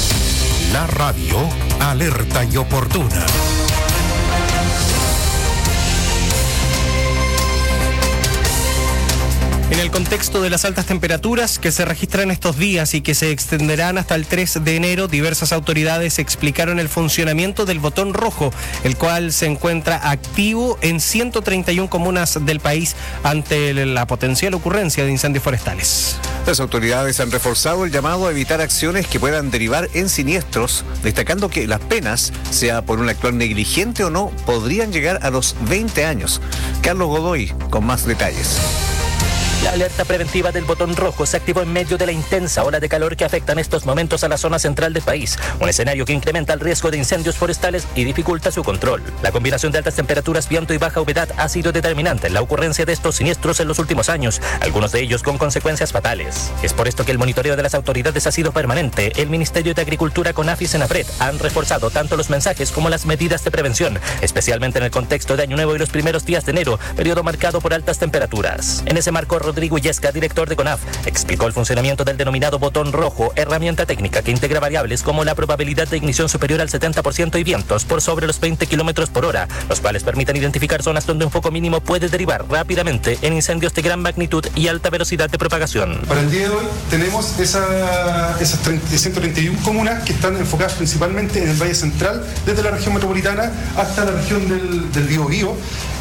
La radio, alerta y oportuna. En el contexto de las altas temperaturas que se registran estos días y que se extenderán hasta el tres de enero, diversas autoridades explicaron el funcionamiento del botón rojo, el cual se encuentra activo en ciento treinta y una comunas del país ante la potencial ocurrencia de incendios forestales. Las autoridades han reforzado el llamado a evitar acciones que puedan derivar en siniestros, destacando que las penas, sea por un actuar negligente o no, podrían llegar a los veinte años. Carlos Godoy, con más detalles. La alerta preventiva del botón rojo se activó en medio de la intensa ola de calor que afecta en estos momentos a la zona central del país, un escenario que incrementa el riesgo de incendios forestales y dificulta su control. La combinación de altas temperaturas, viento y baja humedad ha sido determinante en la ocurrencia de estos siniestros en los últimos años, algunos de ellos con consecuencias fatales. Es por esto que el monitoreo de las autoridades ha sido permanente. El Ministerio de Agricultura, CONAF y Senapred han reforzado tanto los mensajes como las medidas de prevención, especialmente en el contexto de Año Nuevo y los primeros días de enero, periodo marcado por altas temperaturas. En ese marco, Rodrigo Illesca, director de CONAF, explicó el funcionamiento del denominado botón rojo, herramienta técnica que integra variables como la probabilidad de ignición superior al setenta por ciento y vientos por sobre los veinte kilómetros por hora, los cuales permiten identificar zonas donde un foco mínimo puede derivar rápidamente en incendios de gran magnitud y alta velocidad de propagación. Para el día de hoy tenemos esa, esas ciento treinta y una comunas que están enfocadas principalmente en el Valle Central, desde la región metropolitana hasta la región del, del Biobío,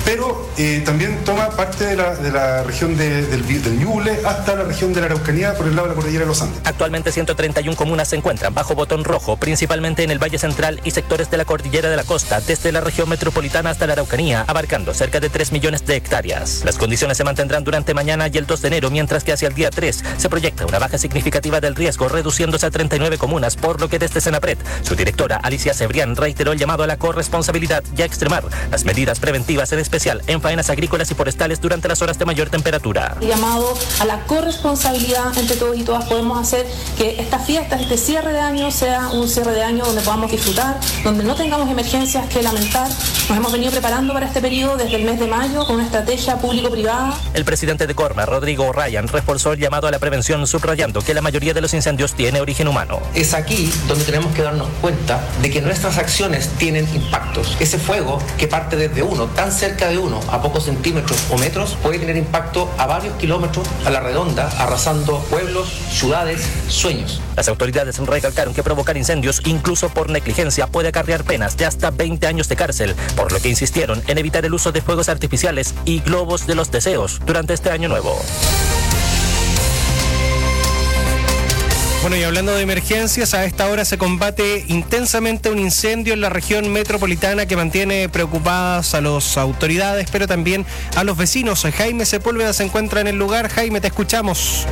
pero eh, también toma parte de la, de la región de, del, del Ñuble hasta la región de la Araucanía por el lado de la cordillera de los Andes. Actualmente ciento treinta y una comunas se encuentran bajo botón rojo, principalmente en el Valle Central y sectores de la cordillera de la costa, desde la región metropolitana hasta la Araucanía, abarcando cerca de tres millones de hectáreas. Las condiciones se mantendrán durante mañana y el dos de enero, mientras que hacia el día tres se proyecta una baja significativa del riesgo, reduciéndose a treinta y nueve comunas, por lo que desde Senapred, su directora Alicia Cebrián reiteró el llamado a la corresponsabilidad y a extremar las medidas preventivas, en especial en faenas agrícolas y forestales durante las horas de mayor temperatura. Llamado a la corresponsabilidad entre todos y todas, podemos hacer que estas fiestas, este cierre de año, sea un cierre de año donde podamos disfrutar, donde no tengamos emergencias que lamentar. Nos hemos venido preparando para este periodo desde el mes de mayo con una estrategia público-privada. El presidente de Corma, Rodrigo Ryan, reforzó el llamado a la prevención, subrayando que la mayoría de los incendios tiene origen humano. Es aquí donde tenemos que darnos cuenta de que nuestras acciones tienen impactos. Ese fuego que parte desde uno, tan cerca de uno, a pocos centímetros o metros, puede tener impacto a varios kilómetros a la redonda, arrasando pueblos, ciudades, sueños. Las autoridades recalcaron que provocar incendios, incluso por negligencia, puede acarrear penas de hasta veinte años de cárcel, por lo que insistieron en evitar el uso de fuegos artificiales y globos de los deseos durante este año nuevo. Bueno, y hablando de emergencias, a esta hora se combate intensamente un incendio en la región metropolitana que mantiene preocupadas a las autoridades, pero también a los vecinos. Jaime Sepúlveda se encuentra en el lugar. Jaime, te escuchamos.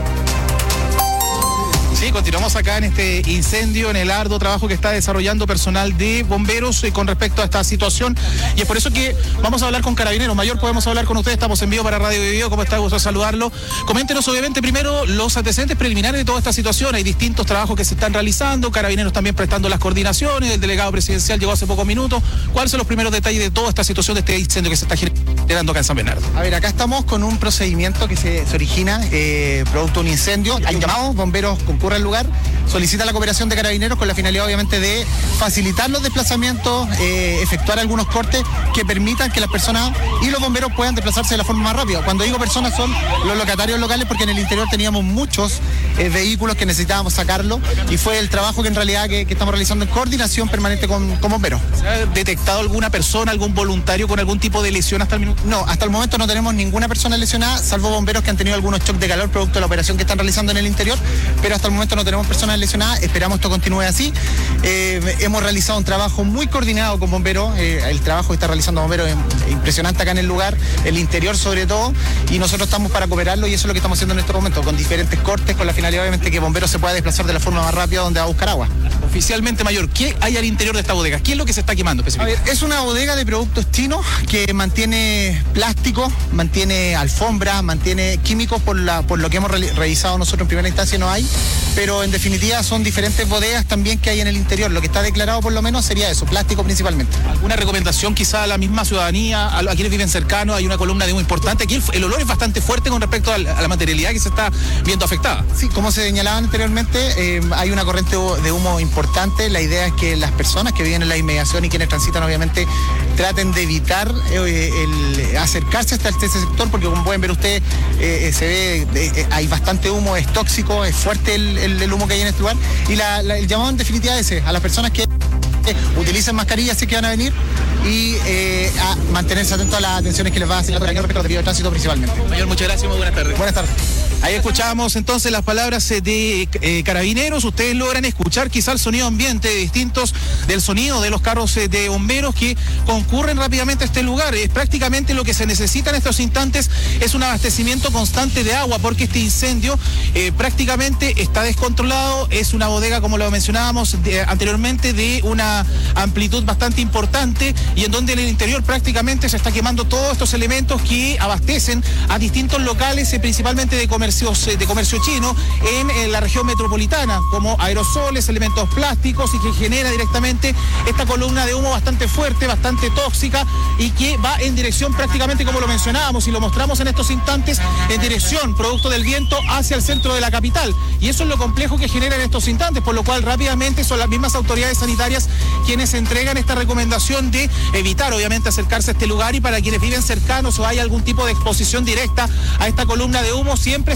Sí, continuamos acá en este incendio, en el arduo trabajo que está desarrollando personal de bomberos eh, con respecto a esta situación, y es por eso que vamos a hablar con Carabineros. Mayor, podemos hablar con usted, estamos en vivo para Radio Video. ¿Cómo está? Gusto saludarlo. Coméntenos obviamente primero los antecedentes preliminares de toda esta situación. Hay distintos trabajos que se están realizando, Carabineros también prestando las coordinaciones, el delegado presidencial llegó hace pocos minutos. ¿Cuáles son los primeros detalles de toda esta situación de este incendio que se está generando acá en San Bernardo? A ver, acá estamos con un procedimiento que se, se origina eh, producto de un incendio. Hay llamados, bomberos concurren al lugar, solicita la cooperación de Carabineros con la finalidad obviamente de facilitar los desplazamientos, eh, efectuar algunos cortes que permitan que las personas y los bomberos puedan desplazarse de la forma más rápida. Cuando digo personas son los locatarios locales, porque en el interior teníamos muchos eh, vehículos que necesitábamos sacarlo, y fue el trabajo que en realidad que, que estamos realizando en coordinación permanente con, con bomberos. ¿Se ha detectado alguna persona, algún voluntario con algún tipo de lesión hasta el minuto? No, hasta el momento no tenemos ninguna persona lesionada, salvo bomberos que han tenido algunos shock de calor producto de la operación que están realizando en el interior, pero hasta el momento no tenemos personas lesionadas. Esperamos esto continúe así. Eh, hemos realizado un trabajo muy coordinado con bomberos, eh, el trabajo que está realizando bomberos es impresionante acá en el lugar, el interior sobre todo, y nosotros estamos para cooperarlo, y eso es lo que estamos haciendo en este momento, con diferentes cortes, con la finalidad obviamente que bomberos se pueda desplazar de la forma más rápida donde va a buscar agua. Oficialmente, Mayor, ¿qué hay al interior de esta bodega? ¿Qué es lo que se está quemando específicamente? A ver, es una bodega de productos chinos que mantiene plástico, mantiene alfombra, mantiene químicos, por, la, por lo que hemos re revisado nosotros en primera instancia no hay, pero en definitiva son diferentes bodegas también que hay en el interior. Lo que está declarado por lo menos sería eso, plástico principalmente. ¿Alguna recomendación quizá a la misma ciudadanía, a, a quienes viven cercanos? Hay una columna de humo importante. Aquí el, el olor es bastante fuerte con respecto a la, a la materialidad que se está viendo afectada. Sí, como se señalaba anteriormente, eh, hay una corriente de humo importante. La idea es que las personas que viven en la inmediación y quienes transitan obviamente traten de evitar eh, el acercarse hasta este sector, porque como pueden ver ustedes, eh, se ve, eh, hay bastante humo, es tóxico, es fuerte el, el, el humo que hay en este lugar, y la, la, el llamado en definitiva es ese, a las personas que eh, utilicen mascarillas si que van a venir, y eh, a mantenerse atentos a las atenciones que les va a hacer la respecto de tránsito principalmente. Mayor, muchas gracias, muy buenas tardes. Buenas tardes. Ahí escuchábamos entonces las palabras de eh, Carabineros. Ustedes logran escuchar quizá el sonido ambiente distintos del sonido de los carros eh, de bomberos que concurren rápidamente a este lugar. Es prácticamente lo que se necesita en estos instantes, es un abastecimiento constante de agua, porque este incendio eh, prácticamente está descontrolado. Es una bodega, como lo mencionábamos de, anteriormente, de una amplitud bastante importante, y en donde en el interior prácticamente se está quemando todos estos elementos que abastecen a distintos locales, eh, principalmente de comercio de comercio chino en, en la región metropolitana, como aerosoles, elementos plásticos, y que genera directamente esta columna de humo bastante fuerte, bastante tóxica, y que va en dirección prácticamente, como lo mencionábamos y lo mostramos en estos instantes, en dirección, producto del viento, hacia el centro de la capital. Y eso es lo complejo que genera en estos instantes, por lo cual rápidamente son las mismas autoridades sanitarias quienes entregan esta recomendación de evitar obviamente acercarse a este lugar, y para quienes viven cercanos o hay algún tipo de exposición directa a esta columna de humo, siempre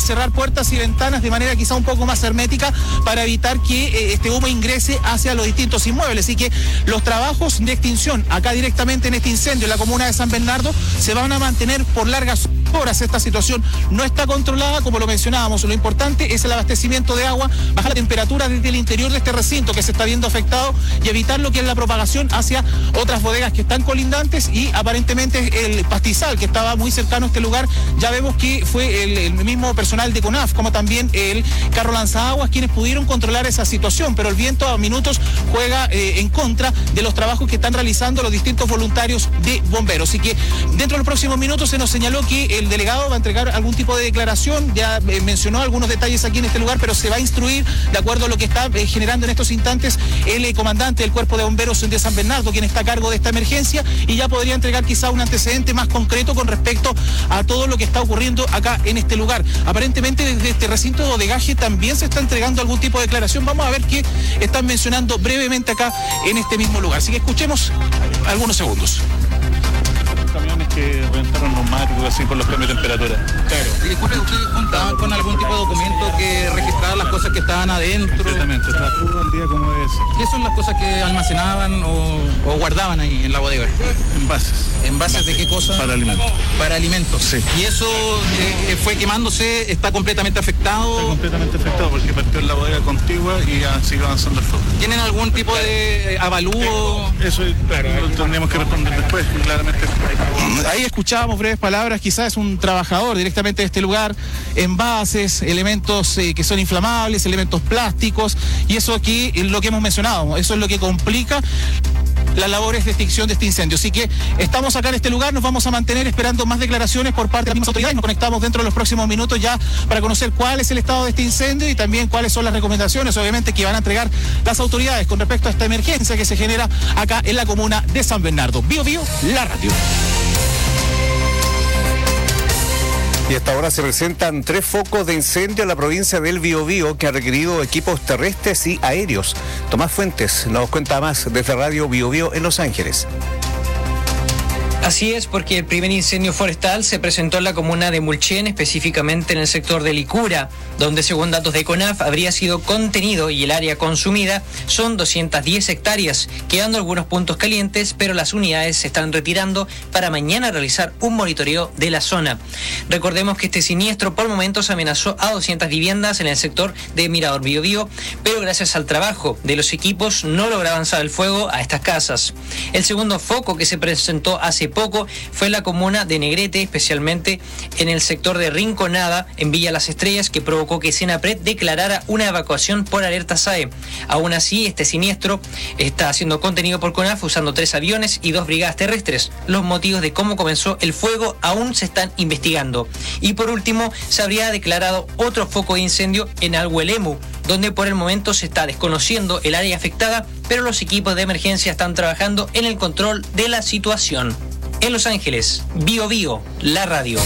cerrar puertas y ventanas de manera quizá un poco más hermética para evitar que eh, este humo ingrese hacia los distintos inmuebles. Así que los trabajos de extinción acá directamente en este incendio en la comuna de San Bernardo se van a mantener por largas horas. Esta situación no está controlada, como lo mencionábamos. Lo importante es el abastecimiento de agua, bajar la temperatura desde el interior de este recinto que se está viendo afectado y evitar lo que es la propagación hacia otras bodegas que están colindantes y aparentemente el pastizal que estaba muy cercano a este lugar. Ya vemos que fue el, el mismo personal de CONAF como también el carro lanzaguas quienes pudieron controlar esa situación, pero el viento a minutos juega eh, en contra de los trabajos que están realizando los distintos voluntarios de bomberos. Así que dentro de los próximos minutos se nos señaló que el delegado va a entregar algún tipo de declaración. Ya eh, mencionó algunos detalles aquí en este lugar, pero se va a instruir de acuerdo a lo que está eh, generando en estos instantes el eh, comandante del Cuerpo de Bomberos de San Bernardo, quien está a cargo de esta emergencia, y ya podría entregar quizá un antecedente más concreto con respecto a todo lo que está ocurriendo acá en este lugar. Aparentemente desde este recinto de bodegaje también se está entregando algún tipo de declaración. Vamos a ver qué están mencionando brevemente acá en este mismo lugar. Así que escuchemos algunos segundos. Camiones que reventaron los marcos así por los cambios de temperatura. Claro. Y disculpe, ¿ustedes contaban con algún tipo de documento que registrara las cosas que estaban adentro? Exactamente, está todo el día como debe ser. ¿Qué son las cosas que almacenaban o, o guardaban ahí en la bodega? Envases. ¿Envases de qué cosa? Para alimentos. Para alimentos. Sí. ¿Y eso eh, fue quemándose? ¿Está completamente afectado? Está completamente afectado porque partió en la bodega contigua y ya sigue avanzando el fuego. ¿Tienen algún tipo de avalúo? Eso, claro, lo tendríamos que responder después, claramente. Ahí escuchábamos breves palabras, quizás es un trabajador directamente de este lugar, envases, elementos eh, que son inflamables, elementos plásticos, y eso aquí es lo que hemos mencionado, eso es lo que complica las labores de extinción de este incendio. Así que estamos acá en este lugar, nos vamos a mantener esperando más declaraciones por parte de las mismas autoridades. Nos conectamos dentro de los próximos minutos ya para conocer cuál es el estado de este incendio y también cuáles son las recomendaciones, obviamente, que van a entregar las autoridades con respecto a esta emergencia que se genera acá en la comuna de San Bernardo. Bio Bio, la radio. Y hasta ahora se presentan tres focos de incendio en la provincia del Biobío que han requerido equipos terrestres y aéreos. Tomás Fuentes nos cuenta más desde Radio Biobío en Los Ángeles. Así es, porque el primer incendio forestal se presentó en la comuna de Mulchen, específicamente en el sector de Licura, donde según datos de CONAF habría sido contenido y el área consumida son doscientas diez hectáreas, quedando algunos puntos calientes, pero las unidades se están retirando para mañana realizar un monitoreo de la zona. Recordemos que este siniestro por momentos amenazó a doscientas viviendas en el sector de Mirador Biobío, pero gracias al trabajo de los equipos no logra avanzar el fuego a estas casas. El segundo foco que se presentó hace poco fue en la comuna de Negrete, especialmente en el sector de Rinconada, en Villa Las Estrellas, que provocó que Senapred declarara una evacuación por alerta S A E. Aún así, este siniestro está siendo contenido por CONAF usando tres aviones y dos brigadas terrestres. Los motivos de cómo comenzó el fuego aún se están investigando. Y por último, se habría declarado otro foco de incendio en Alhuelemu, donde por el momento se está desconociendo el área afectada, pero los equipos de emergencia están trabajando en el control de la situación. En Los Ángeles, Bio Bio, la radio.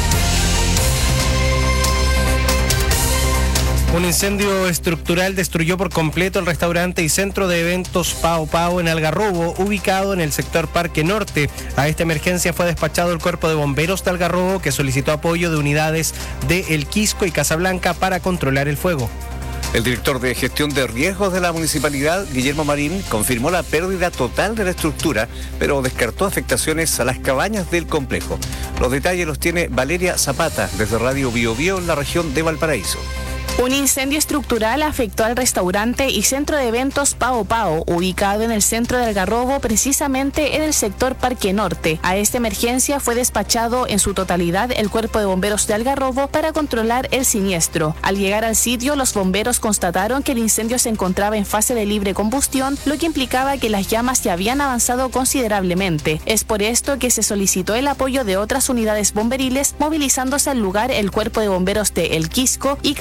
Un incendio estructural destruyó por completo el restaurante y centro de eventos Pao Pao en Algarrobo, ubicado en el sector Parque Norte. A esta emergencia fue despachado el Cuerpo de Bomberos de Algarrobo, que solicitó apoyo de unidades de El Quisco y Casablanca para controlar el fuego. El director de gestión de riesgos de la municipalidad, Guillermo Marín, confirmó la pérdida total de la estructura, pero descartó afectaciones a las cabañas del complejo. Los detalles los tiene Valeria Zapata, desde Radio Bio Bio en la región de Valparaíso. Un incendio estructural afectó al restaurante y centro de eventos Pao Pao, ubicado en el centro de Algarrobo, precisamente en el sector Parque Norte. A esta emergencia fue despachado en su totalidad el Cuerpo de Bomberos de Algarrobo para controlar el siniestro. Al llegar al sitio, los bomberos constataron que el incendio se encontraba en fase de libre combustión, lo que implicaba que las llamas ya habían avanzado considerablemente. Es por esto que se solicitó el apoyo de otras unidades bomberiles, movilizándose al lugar el Cuerpo de Bomberos de El Quisco y Casablanca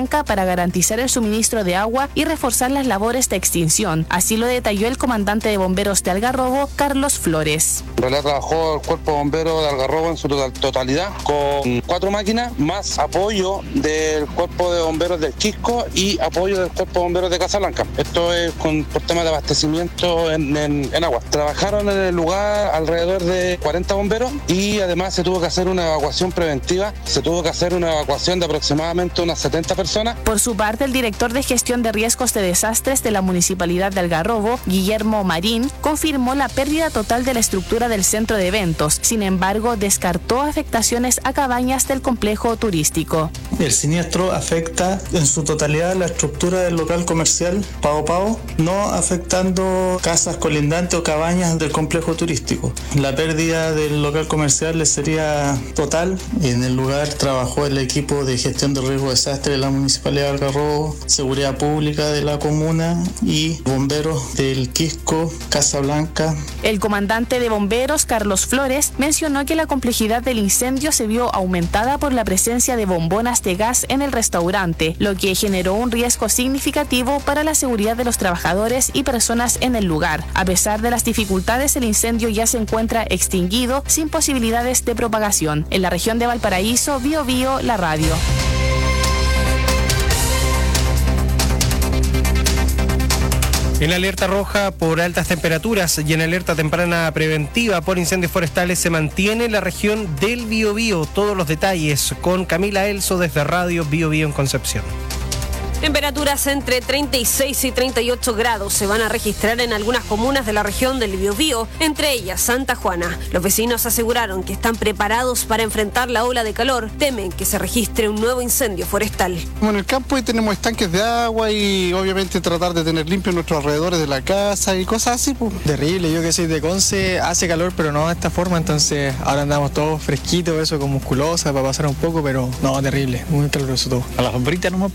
Blanca para garantizar el suministro de agua y reforzar las labores de extinción. Así lo detalló el comandante de bomberos de Algarrobo, Carlos Flores. En realidad trabajó el cuerpo de bomberos de Algarrobo en su total, totalidad con cuatro máquinas más apoyo del cuerpo de bomberos del Quisco y apoyo del cuerpo de bomberos de Casablanca. Esto es con, por temas de abastecimiento en, en, en agua. Trabajaron en el lugar alrededor de cuarenta bomberos y además se tuvo que hacer una evacuación preventiva. Se tuvo que hacer una evacuación de aproximadamente unas setenta personas. Por su parte, el director de gestión de riesgos de desastres de la Municipalidad de Algarrobo, Guillermo Marín, confirmó la pérdida total de la estructura del centro de eventos. Sin embargo, descartó afectaciones a cabañas del complejo turístico. El siniestro afecta en su totalidad la estructura del local comercial Pao Pao, no afectando casas colindantes o cabañas del complejo turístico. La pérdida del local comercial le sería total. En el lugar trabajó el equipo de gestión de riesgo de desastre de la Municipalidad de Algarrobo, seguridad pública de la comuna y bomberos del Quisco, Casablanca. El comandante de bomberos, Carlos Flores, mencionó que la complejidad del incendio se vio aumentada por la presencia de bombonas de gas en el restaurante, lo que generó un riesgo significativo para la seguridad de los trabajadores y personas en el lugar. A pesar de las dificultades, el incendio ya se encuentra extinguido sin posibilidades de propagación. En la región de Valparaíso, Bio Bio, la radio. En alerta roja por altas temperaturas y en alerta temprana preventiva por incendios forestales se mantiene la región del Biobío. Todos los detalles con Camila Elso desde Radio Biobío en Concepción. Temperaturas entre treinta y seis y treinta y ocho grados se van a registrar en algunas comunas de la región del Biobío, entre ellas Santa Juana. Los vecinos aseguraron que están preparados para enfrentar la ola de calor. Temen que se registre un nuevo incendio forestal. Como en el campo tenemos estanques de agua y obviamente tratar de tener limpios nuestros alrededores de la casa y cosas así. Pues. Terrible, yo que soy de Conce, hace calor pero no de esta forma, entonces ahora andamos todos fresquitos, eso con musculosa para pasar un poco, pero no, terrible, muy caluroso todo. A la sombrita nomás.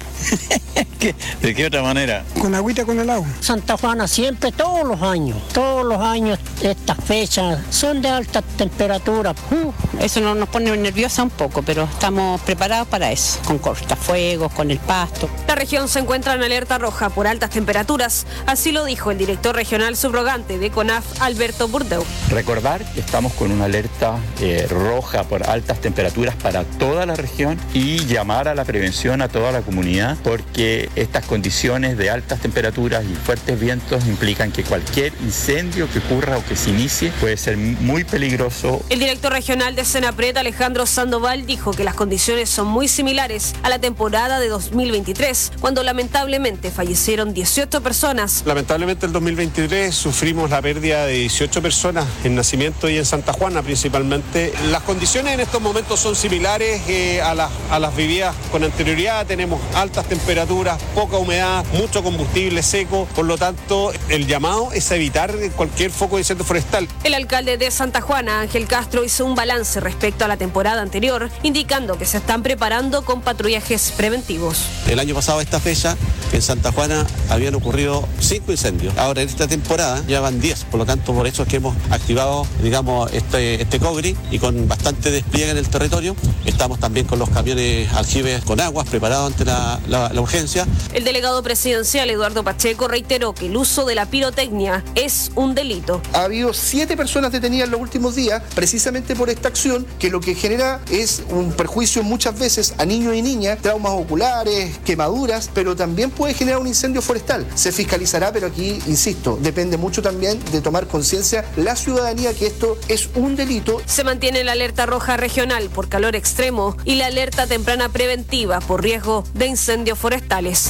¿De qué otra manera? Con agüita con el agua. Santa Juana siempre, todos los años, todos los años estas fechas son de alta temperatura. Uh, eso no nos pone nerviosa un poco, pero estamos preparados para eso, con cortafuegos, con el pasto. La región se encuentra en alerta roja por altas temperaturas, así lo dijo el director regional subrogante de CONAF, Alberto Burdeu. Recordar que estamos con una alerta eh, roja por altas temperaturas para toda la región y llamar a la prevención a toda la comunidad, porque estas condiciones de altas temperaturas y fuertes vientos implican que cualquier incendio que ocurra o que se inicie puede ser muy peligroso. El director regional de Senapred, Alejandro Sandoval, dijo que las condiciones son muy similares a la temporada de dos mil veintitrés, cuando lamentablemente fallecieron dieciocho personas. Lamentablemente en dos mil veintitrés sufrimos la pérdida de dieciocho personas en Nacimiento y en Santa Juana principalmente. Las condiciones en estos momentos son similares eh, a, las, a las vividas con anterioridad. Tenemos altas temperaturas, poca humedad, mucho combustible seco, por lo tanto el llamado es a evitar cualquier foco de incendio forestal. El alcalde de Santa Juana, Ángel Castro, hizo un balance respecto a la temporada anterior, indicando que se están preparando con patrullajes preventivos. El año pasado a esta fecha en Santa Juana habían ocurrido cinco incendios, ahora en esta temporada ya van diez, por lo tanto por eso es que hemos activado, digamos, este, este COGRI y con bastante despliegue en el territorio. Estamos también con los camiones aljibes con aguas preparados ante la, la, la urgencia. El delegado presidencial Eduardo Pacheco reiteró que el uso de la pirotecnia es un delito. Ha habido siete personas detenidas en los últimos días precisamente por esta acción, que lo que genera es un perjuicio muchas veces a niños y niñas, traumas oculares, quemaduras, pero también puede generar un incendio forestal. Se fiscalizará, pero aquí, insisto, depende mucho también de tomar conciencia la ciudadanía que esto es un delito. Se mantiene la alerta roja regional por calor extremo y la alerta temprana preventiva por riesgo de incendios forestales.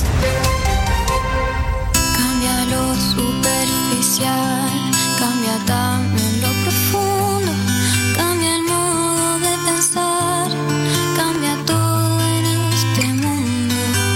Cambia lo superficial, cambia también lo profundo, cambia el modo de pensar, cambia todo en este mundo.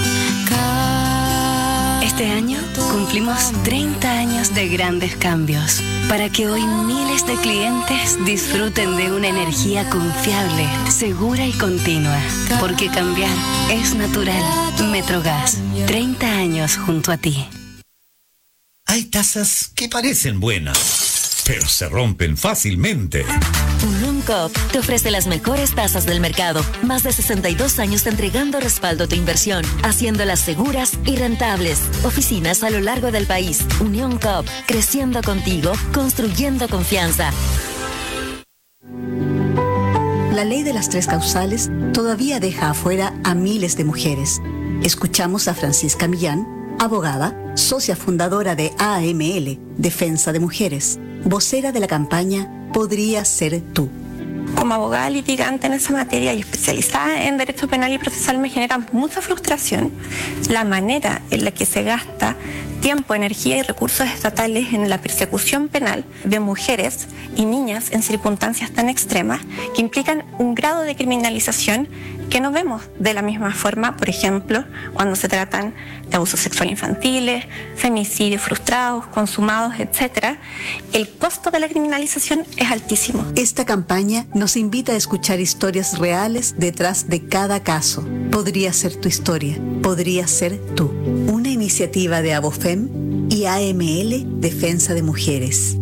Cambia. Este año cumplimos treinta años de grandes cambios, para que hoy miles de clientes disfruten de una energía confiable, segura y continua. Porque cambiar es natural. Metrogas, treinta años junto a ti. Hay tazas que parecen buenas, pero se rompen fácilmente. Un Unión Coop te ofrece las mejores tasas del mercado. Más de sesenta y dos años entregando respaldo a tu inversión, haciéndolas seguras y rentables. Oficinas a lo largo del país. Unión Coop, creciendo contigo, construyendo confianza. La ley de las tres causales todavía deja afuera a miles de mujeres. Escuchamos a Francisca Millán, abogada, socia fundadora de A M L, Defensa de Mujeres, vocera de la campaña Podría Ser Tú. Como abogada litigante en esa materia y especializada en derecho penal y procesal, me genera mucha frustración la manera en la que se gasta tiempo, energía y recursos estatales en la persecución penal de mujeres y niñas en circunstancias tan extremas que implican un grado de criminalización que no vemos de la misma forma, por ejemplo, cuando se tratan de abusos sexuales infantiles, femicidios frustrados, consumados, etcétera. El costo de la criminalización es altísimo. Esta campaña nos invita a escuchar historias reales detrás de cada caso. Podría ser tu historia, podría ser tú. Una iniciativa de Abofem y A M L, Defensa de Mujeres.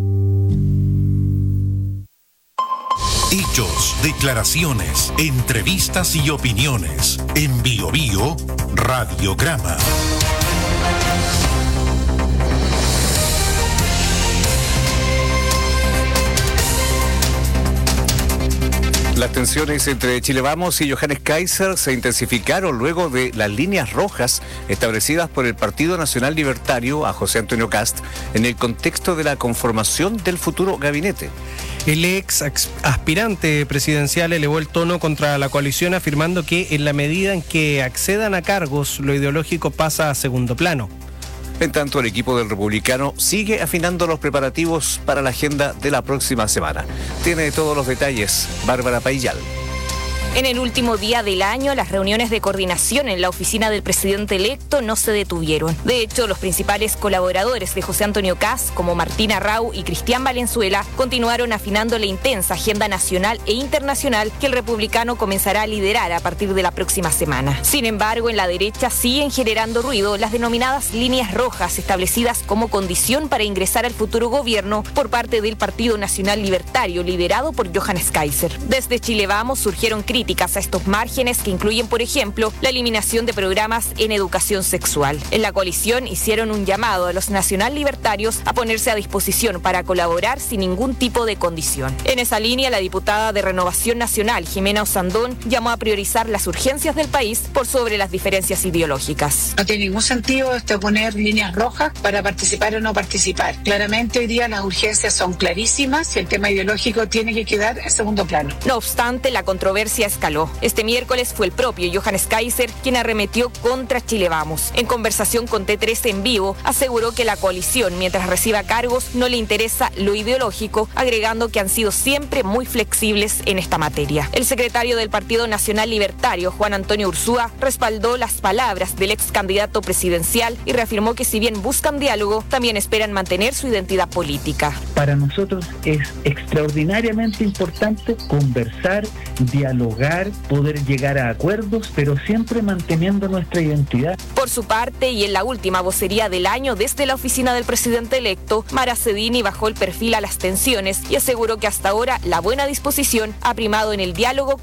Hechos, declaraciones, entrevistas y opiniones. En Bio Bio, Radiograma. Las tensiones entre Chile Vamos y Johannes Kaiser se intensificaron luego de las líneas rojas establecidas por el Partido Nacional Libertario a José Antonio Kast en el contexto de la conformación del futuro gabinete. El ex aspirante presidencial elevó el tono contra la coalición, afirmando que en la medida en que accedan a cargos, lo ideológico pasa a segundo plano. En tanto, el equipo del Republicano sigue afinando los preparativos para la agenda de la próxima semana. Tiene todos los detalles Bárbara Paillal. En el último día del año, las reuniones de coordinación en la oficina del presidente electo no se detuvieron. De hecho, los principales colaboradores de José Antonio Kast, como Martín Arrau y Cristian Valenzuela, continuaron afinando la intensa agenda nacional e internacional que el republicano comenzará a liderar a partir de la próxima semana. Sin embargo, en la derecha siguen generando ruido las denominadas líneas rojas establecidas como condición para ingresar al futuro gobierno por parte del Partido Nacional Libertario, liderado por Johannes Kaiser. Desde Chile Vamos surgieron críticas críticas a estos márgenes que incluyen, por ejemplo, la eliminación de programas en educación sexual. En la coalición hicieron un llamado a los nacional libertarios a ponerse a disposición para colaborar sin ningún tipo de condición. En esa línea, la diputada de Renovación Nacional, Jimena Osandón, llamó a priorizar las urgencias del país por sobre las diferencias ideológicas. No tiene ningún sentido esto poner líneas rojas para participar o no participar. Claramente hoy día las urgencias son clarísimas y el tema ideológico tiene que quedar en segundo plano. No obstante, la controversia escaló. Este miércoles fue el propio Johannes Kaiser quien arremetió contra Chile Vamos. En conversación con T trece en vivo, aseguró que la coalición, mientras reciba cargos, no le interesa lo ideológico, agregando que han sido siempre muy flexibles en esta materia. El secretario del Partido Nacional Libertario, Juan Antonio Ursúa, respaldó las palabras del ex candidato presidencial y reafirmó que si bien buscan diálogo, también esperan mantener su identidad política. Para nosotros es extraordinariamente importante conversar, dialogar, poder llegar a acuerdos, pero siempre manteniendo nuestra identidad. Por su parte, y en la última vocería del año desde la oficina del presidente electo, Mara Cedini bajó el perfil a las tensiones y aseguró que hasta ahora la buena disposición ha primado en el diálogo